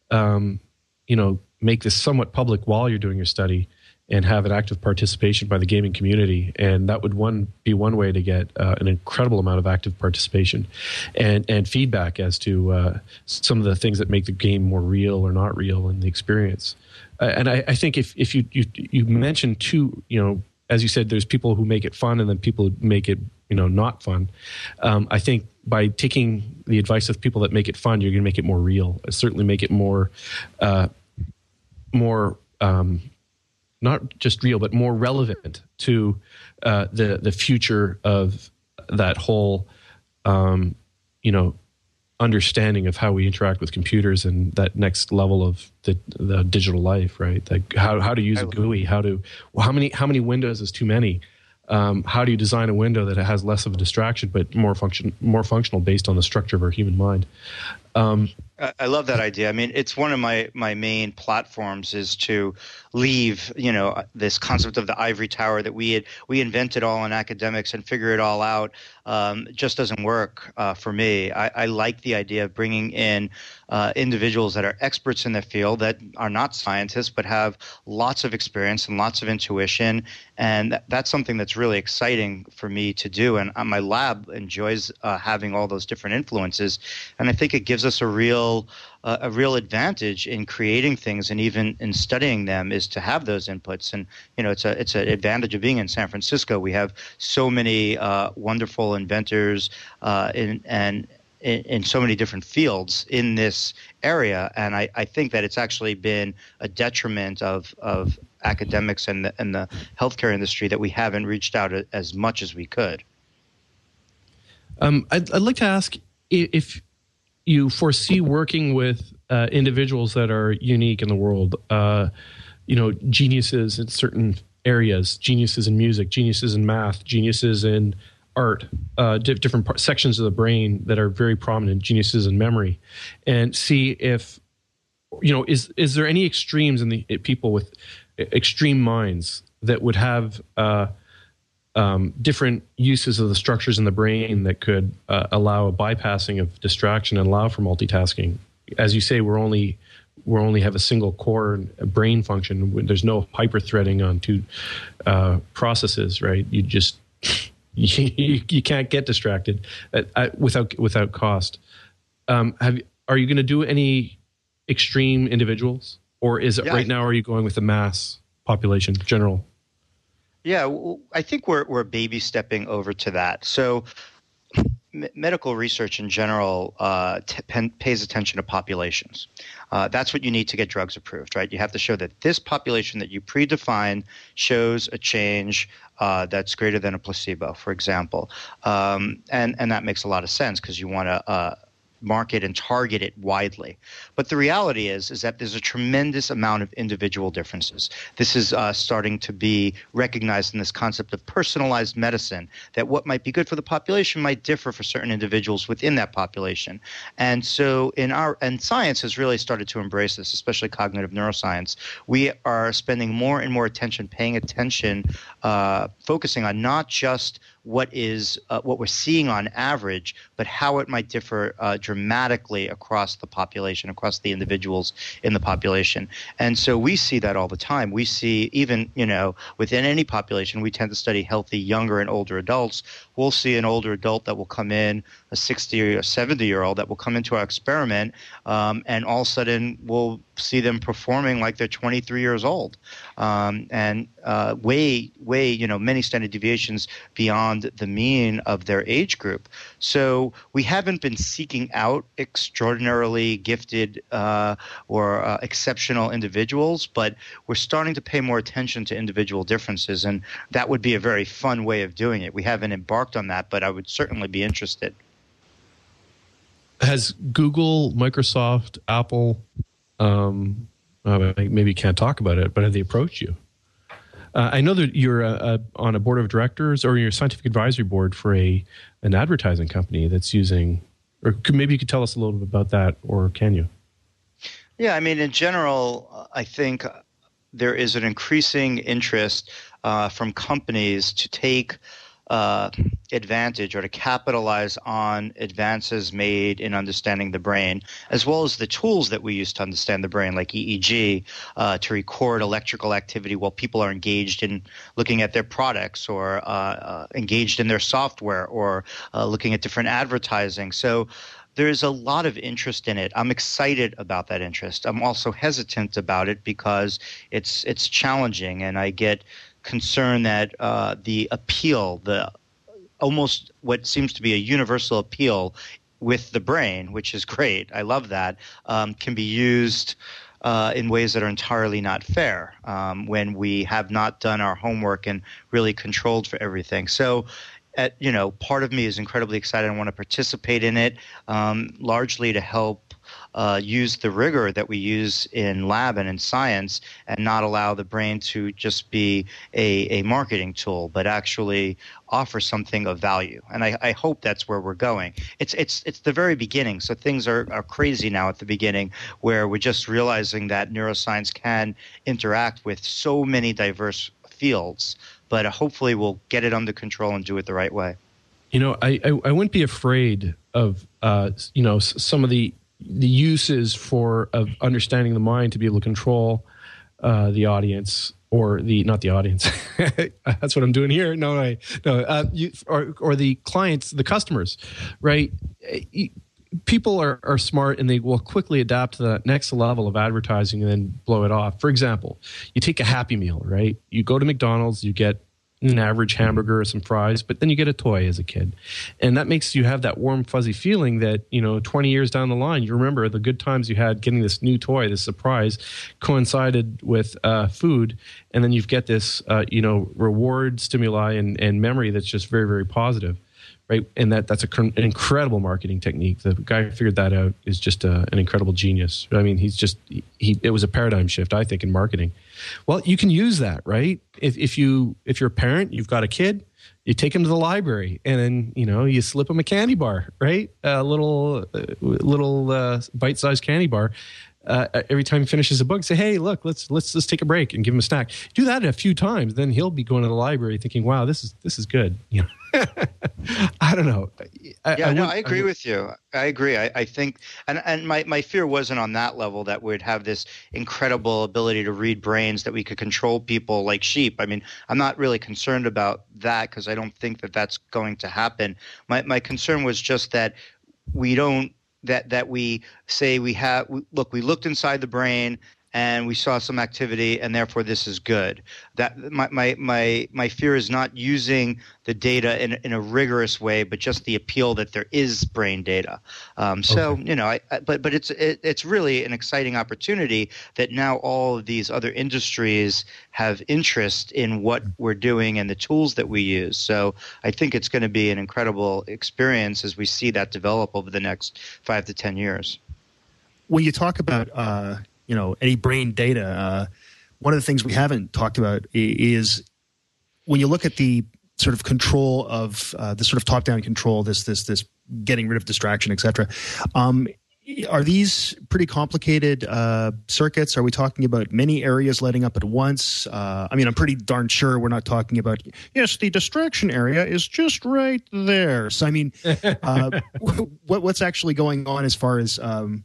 um, you know, make this somewhat public while you're doing your study and have an active participation by the gaming community. And that would one be one way to get uh, an incredible amount of active participation and, and feedback as to uh, some of the things that make the game more real or not real in the experience. Uh, and I, I think if, if you, you, you mentioned two, you know, as you said, there's people who make it fun and then people who make it, you know, not fun. Um, I think by taking the advice of people that make it fun, you're going to make it more real. Certainly make it more, uh, more um, not just real, but more relevant to uh, the the future of that whole, um, you know, understanding of how we interact with computers and that next level of the, the digital life, right? Like how how to use a G U I, how to well, how many how many windows is too many? Um, how do you design a window that has less of a distraction but more function more functional based on the structure of our human mind? Um, I love that idea. I mean, it's one of my, my main platforms is to leave, you know, this concept of the ivory tower that we had we invented all in academics and figure it all out. Um, just doesn't work uh, for me. I, I like the idea of bringing in uh, individuals that are experts in their field that are not scientists but have lots of experience and lots of intuition, and that, that's something that's really exciting for me to do. And uh, my lab enjoys uh, having all those different influences, and I think it gives us a real Uh, a real advantage in creating things and even in studying them is to have those inputs. And you know, it's a it's an advantage of being in San Francisco. We have so many uh, wonderful inventors uh, in, and in, in so many different fields in this area. And I, I think that it's actually been a detriment of of academics and the, and the healthcare industry that we haven't reached out as much as we could. Um, I'd, I'd like to ask if you foresee working with uh, individuals that are unique in the world, uh, you know, geniuses in certain areas, geniuses in music, geniuses in math, geniuses in art, uh, di- different par- sections of the brain that are very prominent, geniuses in memory, and see if, you know, is is there any extremes in the people with extreme minds that would have uh, um, different uses of the structures in the brain that could uh, allow a bypassing of distraction and allow for multitasking? As you say, we're only we only have a single core brain function. There's no hyper-threading on two uh, processes, right? You just you, you can't get distracted at, at, without without cost. Um, have are you going to do any extreme individuals, or is it yeah, right now? Are you going with the mass population, general? Yeah, well, I think we're we're baby stepping over to that. So. Medical research in general uh, t- pen- pays attention to populations. Uh, that's what you need to get drugs approved, right? You have to show that this population that you predefine shows a change uh, that's greater than a placebo, for example. Um, and, and that makes a lot of sense because you want to uh, market and target it widely. But the reality is, is that there's a tremendous amount of individual differences. This is uh, starting to be recognized in this concept of personalized medicine, that what might be good for the population might differ for certain individuals within that population. And so in our, and science has really started to embrace this, especially cognitive neuroscience. We are spending more and more attention, paying attention, uh, focusing on not just what is uh, what we're seeing on average, but how it might differ uh, dramatically across the population, across the individuals in the population. And so we see that all the time. We see even, you know, within any population, we tend to study healthy younger and older adults. We'll see an older adult that will come in, a sixty or seventy year old that will come into our experiment, um, and all of a sudden we'll see them performing like they're twenty-three years old, um, and uh, way, way, you know, many standard deviations beyond the mean of their age group. So we haven't been seeking out extraordinarily gifted uh, or uh, exceptional individuals, but we're starting to pay more attention to individual differences, and that would be a very fun way of doing it. We haven't embarked on that, but I would certainly be interested. Has Google, Microsoft, Apple, um, uh, maybe you can't talk about it, but have they approached you? Uh, I know that you're a, a, on a board of directors, or you're a scientific advisory board for a an advertising company that's using, or could, maybe you could tell us a little bit about that, or can you? Yeah, I mean, in general, I think there is an increasing interest uh, from companies to take Uh, advantage or to capitalize on advances made in understanding the brain, as well as the tools that we use to understand the brain, like E E G, uh, to record electrical activity while people are engaged in looking at their products, or uh, uh, engaged in their software, or uh, looking at different advertising. So there's a lot of interest in it. I'm excited about that interest. I'm also hesitant about it because it's it's challenging, and I get concern that uh, the appeal, the almost what seems to be a universal appeal with the brain, which is great, I love that, um, can be used uh, in ways that are entirely not fair um, when we have not done our homework and really controlled for everything. So, at, you know, part of me is incredibly excited. I want to participate in it, um, largely to help Uh, use the rigor that we use in lab and in science, and not allow the brain to just be a, a marketing tool, but actually offer something of value. And I, I hope that's where we're going. It's it's it's the very beginning, so things are, are crazy now at the beginning, where we're just realizing that neuroscience can interact with so many diverse fields, but hopefully we'll get it under control and do it the right way. You know, I I, I wouldn't be afraid of uh, you know some of the the uses for of understanding the mind to be able to control uh, the audience, or the not the audience. That's what I'm doing here. No, I no, uh, you, or or the clients, the customers, right? People are are smart, and they will quickly adapt to the next level of advertising and then blow it off. For example, you take a Happy Meal, right? You go to McDonald's, you get an average hamburger or some fries, but then you get a toy as a kid. And that makes you have that warm, fuzzy feeling that, you know, twenty years down the line, you remember the good times you had getting this new toy, this surprise, coincided with uh, food. And then you get this, uh, you know, reward stimuli and, and memory that's just very, very positive. right? And that that's a, an incredible marketing technique. The guy who figured that out is just a, an incredible genius. I mean, he's just he. It was a paradigm shift, I think, in marketing. Well, you can use that, right? If if you if you're a parent, you've got a kid, you take him to the library, and then you know you slip him a candy bar, right? A little uh, little uh, bite-sized candy bar. Uh, every time he finishes a book, say, "Hey, look, let's let's let's take a break and give him a snack." Do that a few times, then he'll be going to the library thinking, "Wow, this is this is good." You know, I don't know. I, yeah, I no, would, I agree I would, with you. I agree. I, I think, and and my my fear wasn't on that level that we'd have this incredible ability to read brains, that we could control people like sheep. I mean, I'm not really concerned about that because I don't think that that's going to happen. My my concern was just that we don't. That that we say we have look, we looked inside the brain and we saw some activity, and therefore this is good. That my my my, my fear is not using the data in in a rigorous way, but just the appeal that there is brain data. Um, so okay. you know, I, I, but but it's it, it's really an exciting opportunity that now all of these other industries have interest in what we're doing and the tools that we use. So I think it's going to be an incredible experience as we see that develop over the next five to ten years. When you talk about uh, you know any brain data, uh, one of the things we haven't talked about is when you look at the sort of control of uh, the sort of top-down control, this this this getting rid of distraction, et cetera. Um, Are these pretty complicated uh, circuits? Are we talking about many areas lighting up at once? Uh, I mean, I'm pretty darn sure we're not talking about, yes, the distraction area is just right there. So, I mean, uh, what, what's actually going on as far as, um,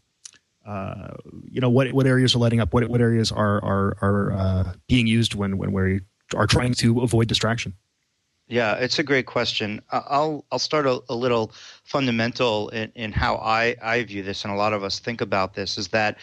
uh, you know, what what areas are lighting up? What what areas are are, are uh, being used when, when we are trying to avoid distraction? Yeah, it's a great question. I'll I'll start a, a little fundamental in, in how I, I view this, and a lot of us think about this, is that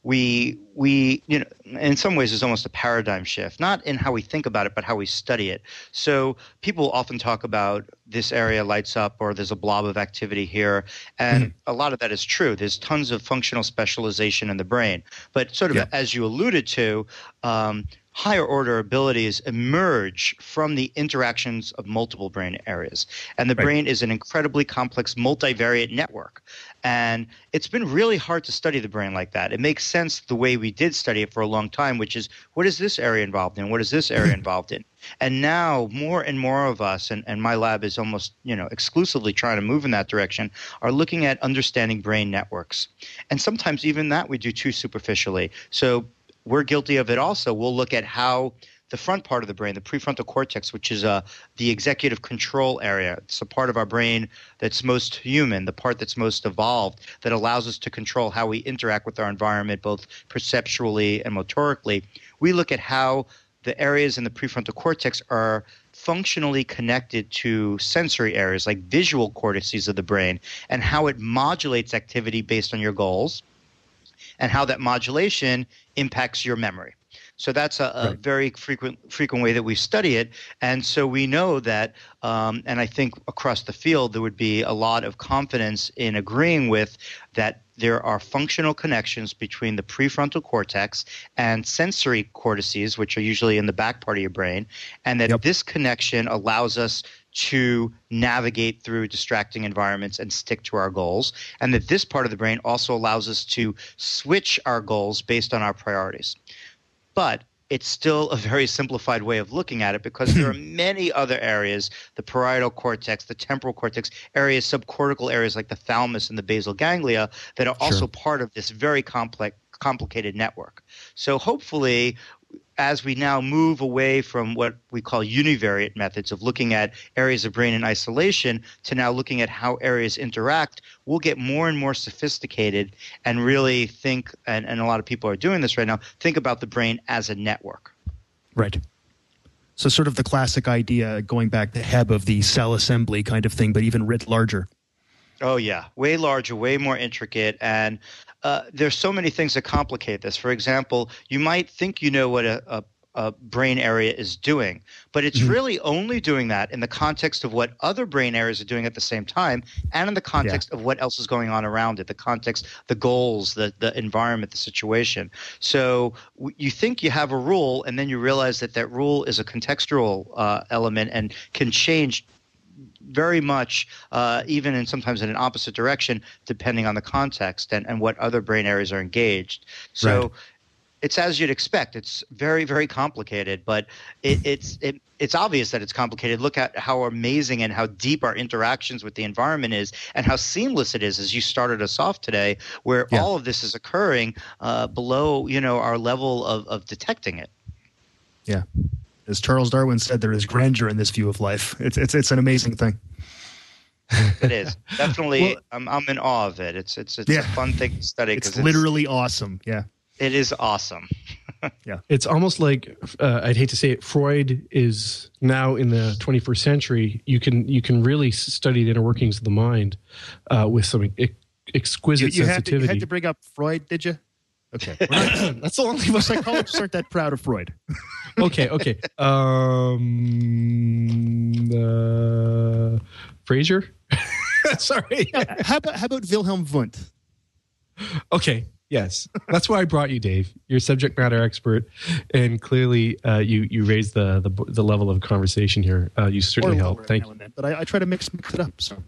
we we you know in some ways it's almost a paradigm shift, not in how we think about it, but how we study it. So people often talk about this area lights up, or there's a blob of activity here, and mm-hmm. a lot of that is true. There's tons of functional specialization in the brain, but sort of yeah. as you alluded to. Um, higher order abilities emerge from the interactions of multiple brain areas. And the right. brain is an incredibly complex multivariate network. And it's been really hard to study the brain like that. It makes sense the way we did study it for a long time, which is, what is this area involved in? What is this area involved in? And now more and more of us, and, and my lab is almost you know exclusively trying to move in that direction, are looking at understanding brain networks. And sometimes even that we do too superficially. So we're guilty of it also. We'll look at how the front part of the brain, the prefrontal cortex, which is uh, the executive control area. It's a part of our brain that's most human, the part that's most evolved, that allows us to control how we interact with our environment, both perceptually and motorically. We look at how the areas in the prefrontal cortex are functionally connected to sensory areas like visual cortices of the brain, and how it modulates activity based on your goals, and how that modulation impacts your memory. So that's a, a right. very frequent frequent way that we study it. And so we know that, um, and I think across the field there would be a lot of confidence in agreeing with that there are functional connections between the prefrontal cortex and sensory cortices, which are usually in the back part of your brain, and that yep. this connection allows us to navigate through distracting environments and stick to our goals, and that this part of the brain also allows us to switch our goals based on our priorities. But it's still a very simplified way of looking at it, because there are many other areas, the parietal cortex, the temporal cortex, areas, subcortical areas like the thalamus and the basal ganglia, that are also sure. part of this very complex, complicated network. So hopefully, as we now move away from what we call univariate methods of looking at areas of brain in isolation to now looking at how areas interact, we'll get more and more sophisticated and really think, and, and a lot of people are doing this right now, think about the brain as a network. Right. So sort of the classic idea, going back to Hebb, of the cell assembly kind of thing, but even writ larger. Oh, yeah. Way larger, way more intricate. And uh, there's so many things that complicate this. For example, you might think you know what a, a, a brain area is doing, but it's mm-hmm. really only doing that in the context of what other brain areas are doing at the same time, and in the context yeah. of what else is going on around it, the context, the goals, the, the environment, the situation. So w- you think you have a rule, and then you realize that that rule is a contextual uh, element and can change very much, uh, even in sometimes in an opposite direction, depending on the context and, and what other brain areas are engaged. So Right. it's as you'd expect. It's very, very complicated, but it, it's it, it's obvious that it's complicated. Look at how amazing and how deep our interactions with the environment is, and how seamless it is. As you started us off today, where Yeah. all of this is occurring uh, below, you know, our level of, of detecting it. Yeah. As Charles Darwin said, there is grandeur in this view of life. It's it's it's an amazing thing. It is definitely. Well- I'm I'm in awe of it. It's it's it's Yeah. a fun thing to study It's because literally awesome. Yeah. it is awesome. It's almost like uh, I'd hate to say it. Freud is now in the twenty-first century. You can you can really study the inner workings of the mind uh, with some ex- You, exquisite you, had to, you sensitivity. had to bring up Freud, did you? Okay. We're not, That's the only most psychologists aren't that proud of Freud. okay, okay. Um, uh, Fraser. Sorry. How about how about Wilhelm Wundt? Okay. Yes, that's why I brought you, Dave. You're a subject matter expert, and clearly uh, you you raised the, the the level of conversation here. Uh, you certainly Or help. lower Thank now you. and then, but I, I try to mix mix it up. So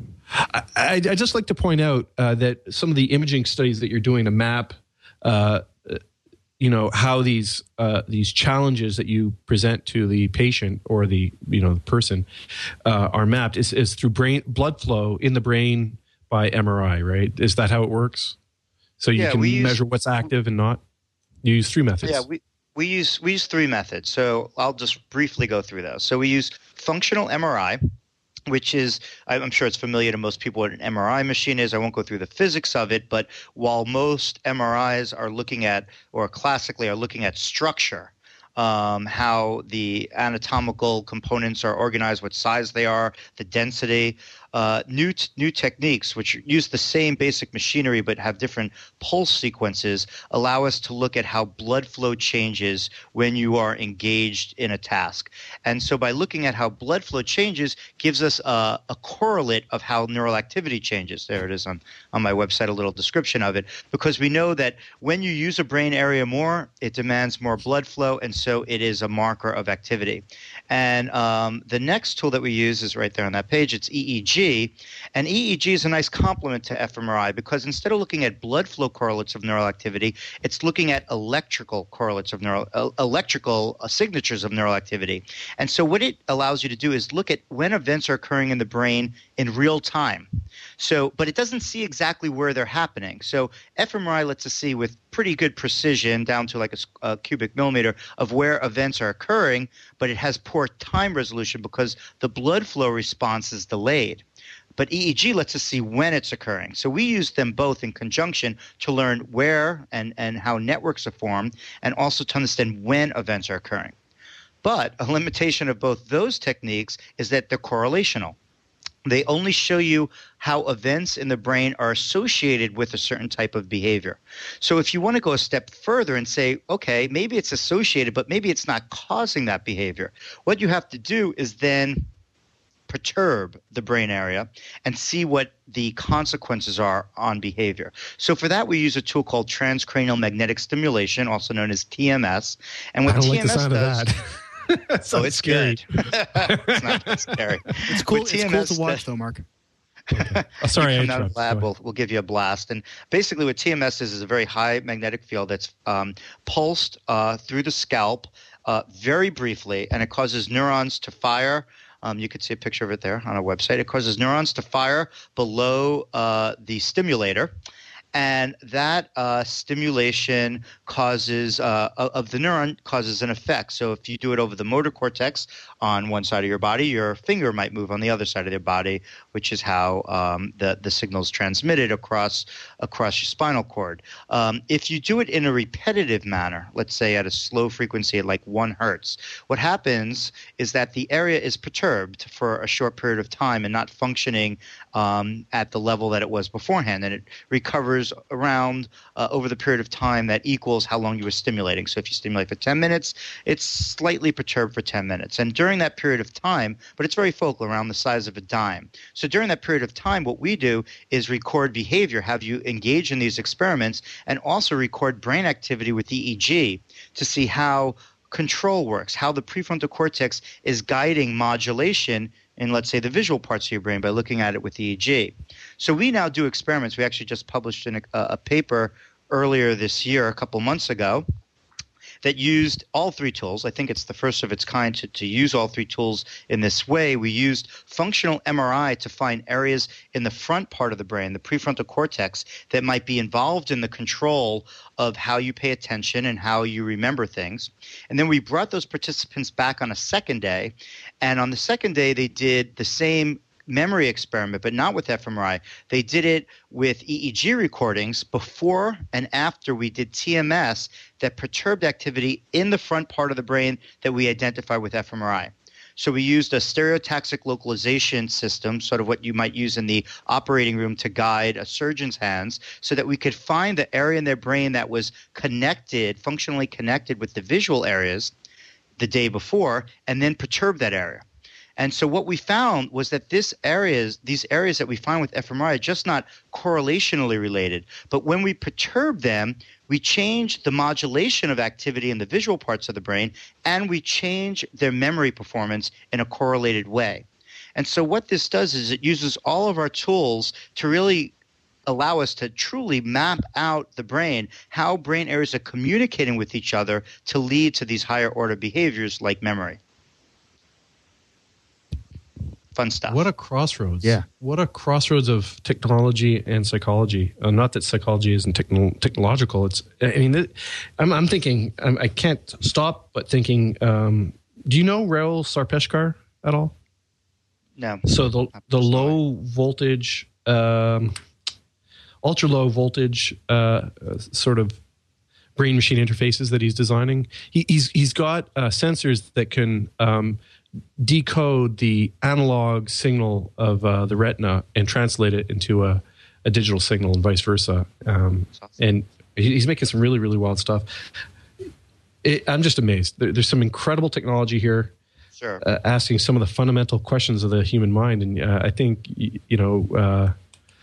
I, I, I just like to point out uh, that some of the imaging studies that you're doing to map, uh, you know, how these uh, these challenges that you present to the patient or the you know the person uh, are mapped is, is through brain blood flow in the brain by M R I. Right? Is that how it works? So you Yeah, can we use- measure what's active and not. You use three methods. Yeah, we we use we use three methods. So I'll just briefly go through those. So we use functional M R I, which is I'm sure it's familiar to most people what an M R I machine is. I won't go through the physics of it, but while most M R Is are looking at, or classically are looking at structure, um, how the anatomical components are organized, what size they are, the density. Uh, new t- new techniques, which use the same basic machinery but have different pulse sequences, allow us to look at how blood flow changes when you are engaged in a task. And so by looking at how blood flow changes gives us a, a correlate of how neural activity changes. There it is on, on my website, a little description of it, because we know that when you use a brain area more, it demands more blood flow, and so it is a marker of activity. And um, the next tool that we use is right there on that page. It's E E G. And E E G is a nice complement to fMRI because instead of looking at blood flow correlates of neural activity, it's looking at electrical correlates of neural uh, electrical uh, signatures of neural activity. And so what it allows you to do is look at when events are occurring in the brain in real time. So, but it doesn't see exactly where they're happening. So fMRI lets us see with pretty good precision down to like a, a cubic millimeter of where events are occurring, but it has poor time resolution because the blood flow response is delayed. But E E G lets us see when it's occurring. So we use them both in conjunction to learn where and, and how networks are formed, and also to understand when events are occurring. But a limitation of both those techniques is that they're correlational. They only show you how events in the brain are associated with a certain type of behavior. So if you want to go a step further and say, okay, maybe it's associated, but maybe it's not causing that behavior, what you have to do is then perturb the brain area and see what the consequences are on behavior. So for that, we use a tool called transcranial magnetic stimulation, also known as T M S. And what I don't T like M S the sound does, of that. That oh, sounds it's scary. good. It's not that scary. it's cool. What It's T M cool S to watch, does- though, Mark. Oh, sorry, I come out of interrupted. the lab, Go we'll, we'll give you a blast. And basically what T M S is is a very high magnetic field that's um, pulsed uh, through the scalp uh, very briefly, and it causes neurons to fire. Um, you could see a picture of it there on our website. It causes neurons to fire below uh, the stimulator. And that uh, stimulation causes uh, of the neuron causes an effect. So if you do it over the motor cortex on one side of your body, your finger might move on the other side of your body, which is how um, the the signal is transmitted across across your spinal cord. Um, if you do it in a repetitive manner, let's say at a slow frequency at like one hertz, what happens is that the area is perturbed for a short period of time and not functioning um, at the level that it was beforehand, and it recovers around uh, over the period of time that equals how long you were stimulating. So if you stimulate for ten minutes, it's slightly perturbed for ten minutes. And during that period of time, but it's very focal, around the size of a dime. So during that period of time, what we do is record behavior, have you engage in these experiments, and also record brain activity with E E G to see how control works, how the prefrontal cortex is guiding modulation in, let's say, the visual parts of your brain by looking at it with E E G. So we now do experiments. We actually just published in a, a paper earlier this year, a couple months ago, that used all three tools. I think it's the first of its kind to, to use all three tools in this way. We used functional M R I to find areas in the front part of the brain, the prefrontal cortex, that might be involved in the control of how you pay attention and how you remember things. And then we brought those participants back on a second day. And on the second day, they did the same memory experiment, but not with f M R I. They did it with E E G recordings before and after we did T M S that perturbed activity in the front part of the brain that we identify with f M R I. So we used a stereotaxic localization system, sort of what you might use in the operating room to guide a surgeon's hands, so that we could find the area in their brain that was connected, functionally connected with the visual areas the day before, and then perturb that area. And so what we found was that this areas, these areas that we find with f M R I are just not correlationally related. But when we perturb them, we change the modulation of activity in the visual parts of the brain, and we change their memory performance in a correlated way. And so what this does is it uses all of our tools to really allow us to truly map out the brain, how brain areas are communicating with each other to lead to these higher order behaviors like memory. Fun stuff. What a crossroads. Yeah. What a crossroads of technology and psychology. Uh, not that psychology isn't techno- technological. It's, I mean, it, I'm, I'm thinking, I'm, I can't stop but thinking, um, do you know Raul Sarpeshkar at all? No. So the, the low voltage, um, ultra low voltage uh, sort of brain machine interfaces that he's designing, he, he's, he's got uh, sensors that can um, decode the analog signal of uh, the retina and translate it into a, a digital signal and vice versa. Um, awesome. And he's making some really, really wild stuff. It, I'm just amazed. There, there's some incredible technology here. Sure. Uh, asking some of the fundamental questions of the human mind. And uh, I think, you, you know, uh,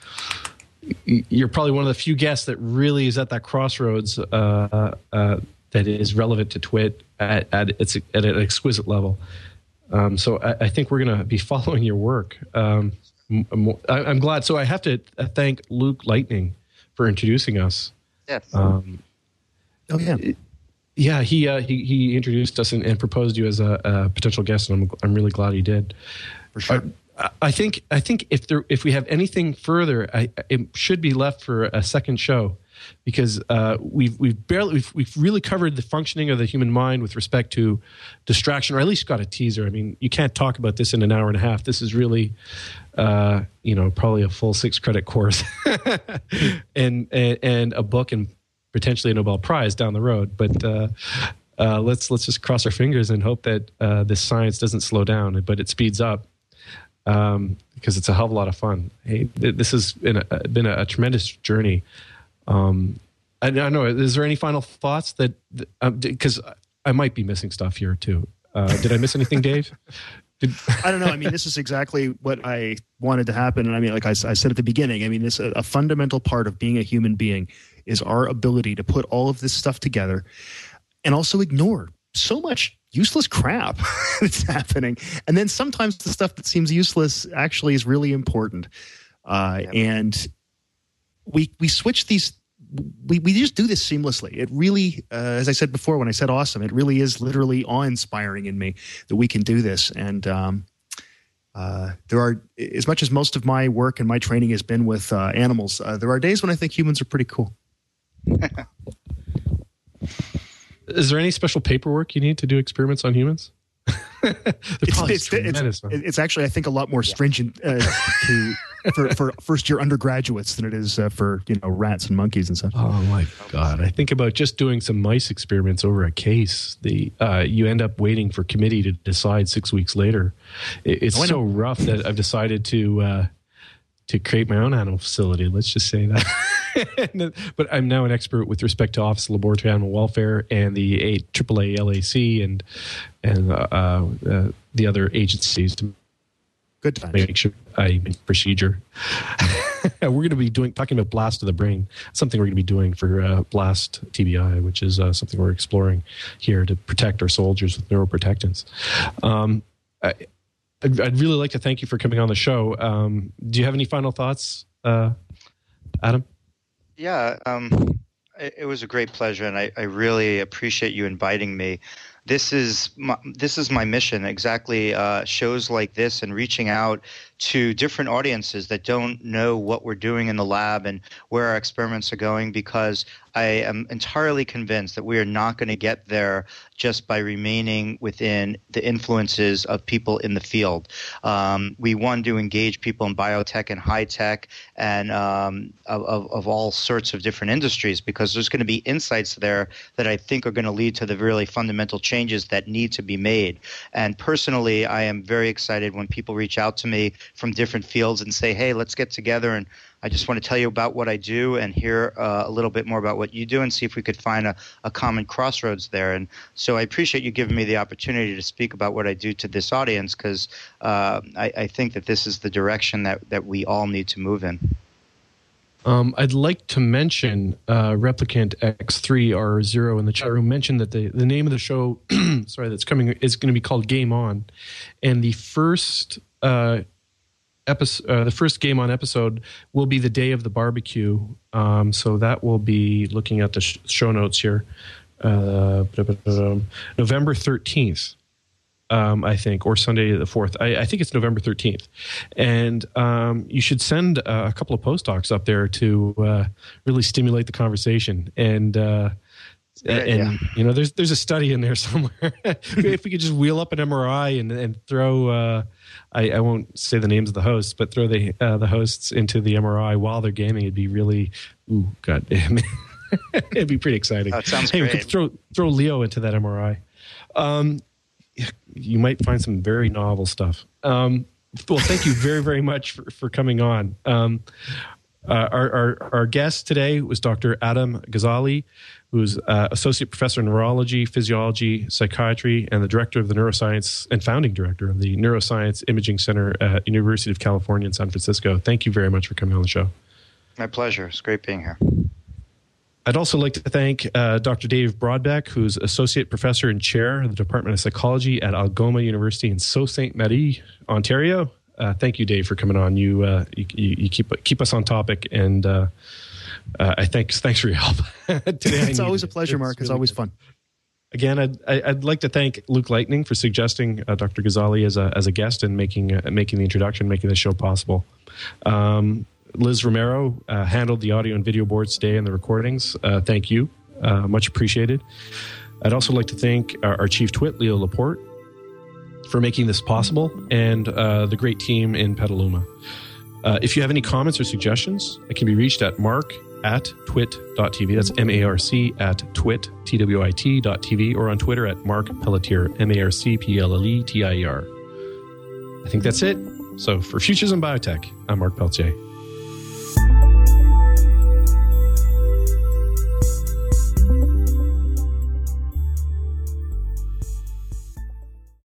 you're probably one of the few guests that really is at that crossroads uh, uh, that is relevant to Twit at, at, its, at an exquisite level. Um, so I, I think we're going to be following your work. Um, m- I, I'm glad. So I have to thank Luke Lightning for introducing us. Yes. Um, oh, yeah. Yeah, he, uh, he he introduced us and, and proposed you as a, a potential guest, and I'm I'm really glad he did. For sure. I, I think I think if there if we have anything further, I, it should be left for a second show, because uh, we've we've barely we've we've really covered the functioning of the human mind with respect to distraction, or at least got a teaser. I mean, you can't talk about this in an hour and a half. This is really, uh, you know, probably a full six credit course, and, and and a book and potentially a Nobel Prize down the road. But uh, uh, let's let's just cross our fingers and hope that uh, this science doesn't slow down, but it speeds up, um, because it's a hell of a lot of fun. Hey, this has been a, been a, a tremendous journey. Um, I, I don't know. Is there any final thoughts that because um, I might be missing stuff here too? Uh, did I miss anything, Dave? Did, I don't know. I mean, this is exactly what I wanted to happen. And I mean, like I, I said at the beginning, I mean, this a, a fundamental part of being a human being is our ability to put all of this stuff together and also ignore so much useless crap that's happening. And then sometimes the stuff that seems useless actually is really important. Uh, yeah. And we we switch these. We, we just do this seamlessly. It really, uh, as I said before, when I said awesome, it really is literally awe-inspiring in me that we can do this. And um, uh, there are, as much as most of my work and my training has been with uh, animals, uh, there are days when I think humans are pretty cool. Is there any special paperwork you need to do experiments on humans? it's, it's, it's, it's actually, I think, a lot more stringent uh, to for, for first-year undergraduates than it is uh, for you know rats and monkeys and such. Oh my God! I think about just doing some mice experiments over a case. The uh, you end up waiting for committee to decide six weeks later. It, it's oh, so rough that I've decided to uh, to create my own animal facility. Let's just say that. But I'm now an expert with respect to Office of Laboratory Animal Welfare and the triple A L A C and and uh, uh, the other agencies to Good times. make sure I make procedure. We're going to be doing talking about blast of the brain, something we're going to be doing for uh, blast T B I, which is uh, something we're exploring here to protect our soldiers with neuroprotectants. Um, I, I'd, I'd really like to thank you for coming on the show. Um, do you have any final thoughts, uh, Adam? Yeah, um, it, it was a great pleasure, and I, I really appreciate you inviting me. This is my, this is my mission, exactly. Uh, shows like this and reaching out to different audiences that don't know what we're doing in the lab and where our experiments are going, because I am entirely convinced that we are not going to get there just by remaining within the influences of people in the field. Um, we want to engage people in biotech and high tech and um, of, of, of all sorts of different industries, because there's going to be insights there that I think are going to lead to the really fundamental changes that need to be made. And personally, I am very excited when people reach out to me from different fields and say, hey, let's get together, and I just want to tell you about what I do and hear uh, a little bit more about what you do and see if we could find a, a common crossroads there. And so I appreciate you giving me the opportunity to speak about what I do to this audience, because uh, I, I think that this is the direction that, that we all need to move in. Um, I'd like to mention uh, Replicant X three R zero in the chat room mentioned that the, the name of the show sorry, that's coming is going to be called Game On. And the first uh, episode, uh, the first Game On episode will be the day of the barbecue. Um, so that will be, looking at the sh- show notes here, uh, November thirteenth. Um, I think, or Sunday the fourth. I, I think it's November thirteenth. And um, you should send uh, a couple of postdocs up there to uh, really stimulate the conversation. And, uh, and yeah. you know, there's there's a study in there somewhere. If we could just wheel up an M R I and, and throw, uh, I, I won't say the names of the hosts, but throw the uh, the hosts into the M R I while they're gaming, it'd be really, ooh, God damn it. It'd be pretty exciting. That sounds hey, great. we could throw, throw Leo into that M R I. Um, you might find some very novel stuff. Um, well, thank you very, very much for, for coming on. Um, uh, our, our, our guest today was Doctor Adam Ghazali, who's uh, Associate Professor in Neurology, Physiology, Psychiatry, and the Director of the Neuroscience and Founding Director of the Neuroscience Imaging Center at University of California in San Francisco. Thank you very much for coming on the show. My pleasure. It's great being here. I'd also like to thank uh, Doctor Dave Broadbeck, who's Associate Professor and Chair of the Department of Psychology at Algoma University in Sault Ste. Marie, Ontario. Uh, thank you, Dave, for coming on. You uh, you, you keep keep us on topic, and uh, uh, I thanks thanks for your help today. It's always a pleasure, Mark. It's, it's really always good. Fun. Again, I'd, I'd like to thank Luke Lightning for suggesting uh, Doctor Ghazali as a as a guest and making uh, making the introduction, making the show possible. Um, Liz Romero uh, handled the audio and video boards today and the recordings. Uh, thank you. Uh, much appreciated. I'd also like to thank our, our Chief Twit, Leo Laporte, for making this possible, and uh, the great team in Petaluma. Uh, if you have any comments or suggestions, it can be reached at mark at twit.tv. That's M A R C at twit, T W I T dot T V, or on Twitter at Mark Pelletier, M A R C P L L E T I E R. I think that's it. So for Futures in Biotech, I'm Mark Pelletier.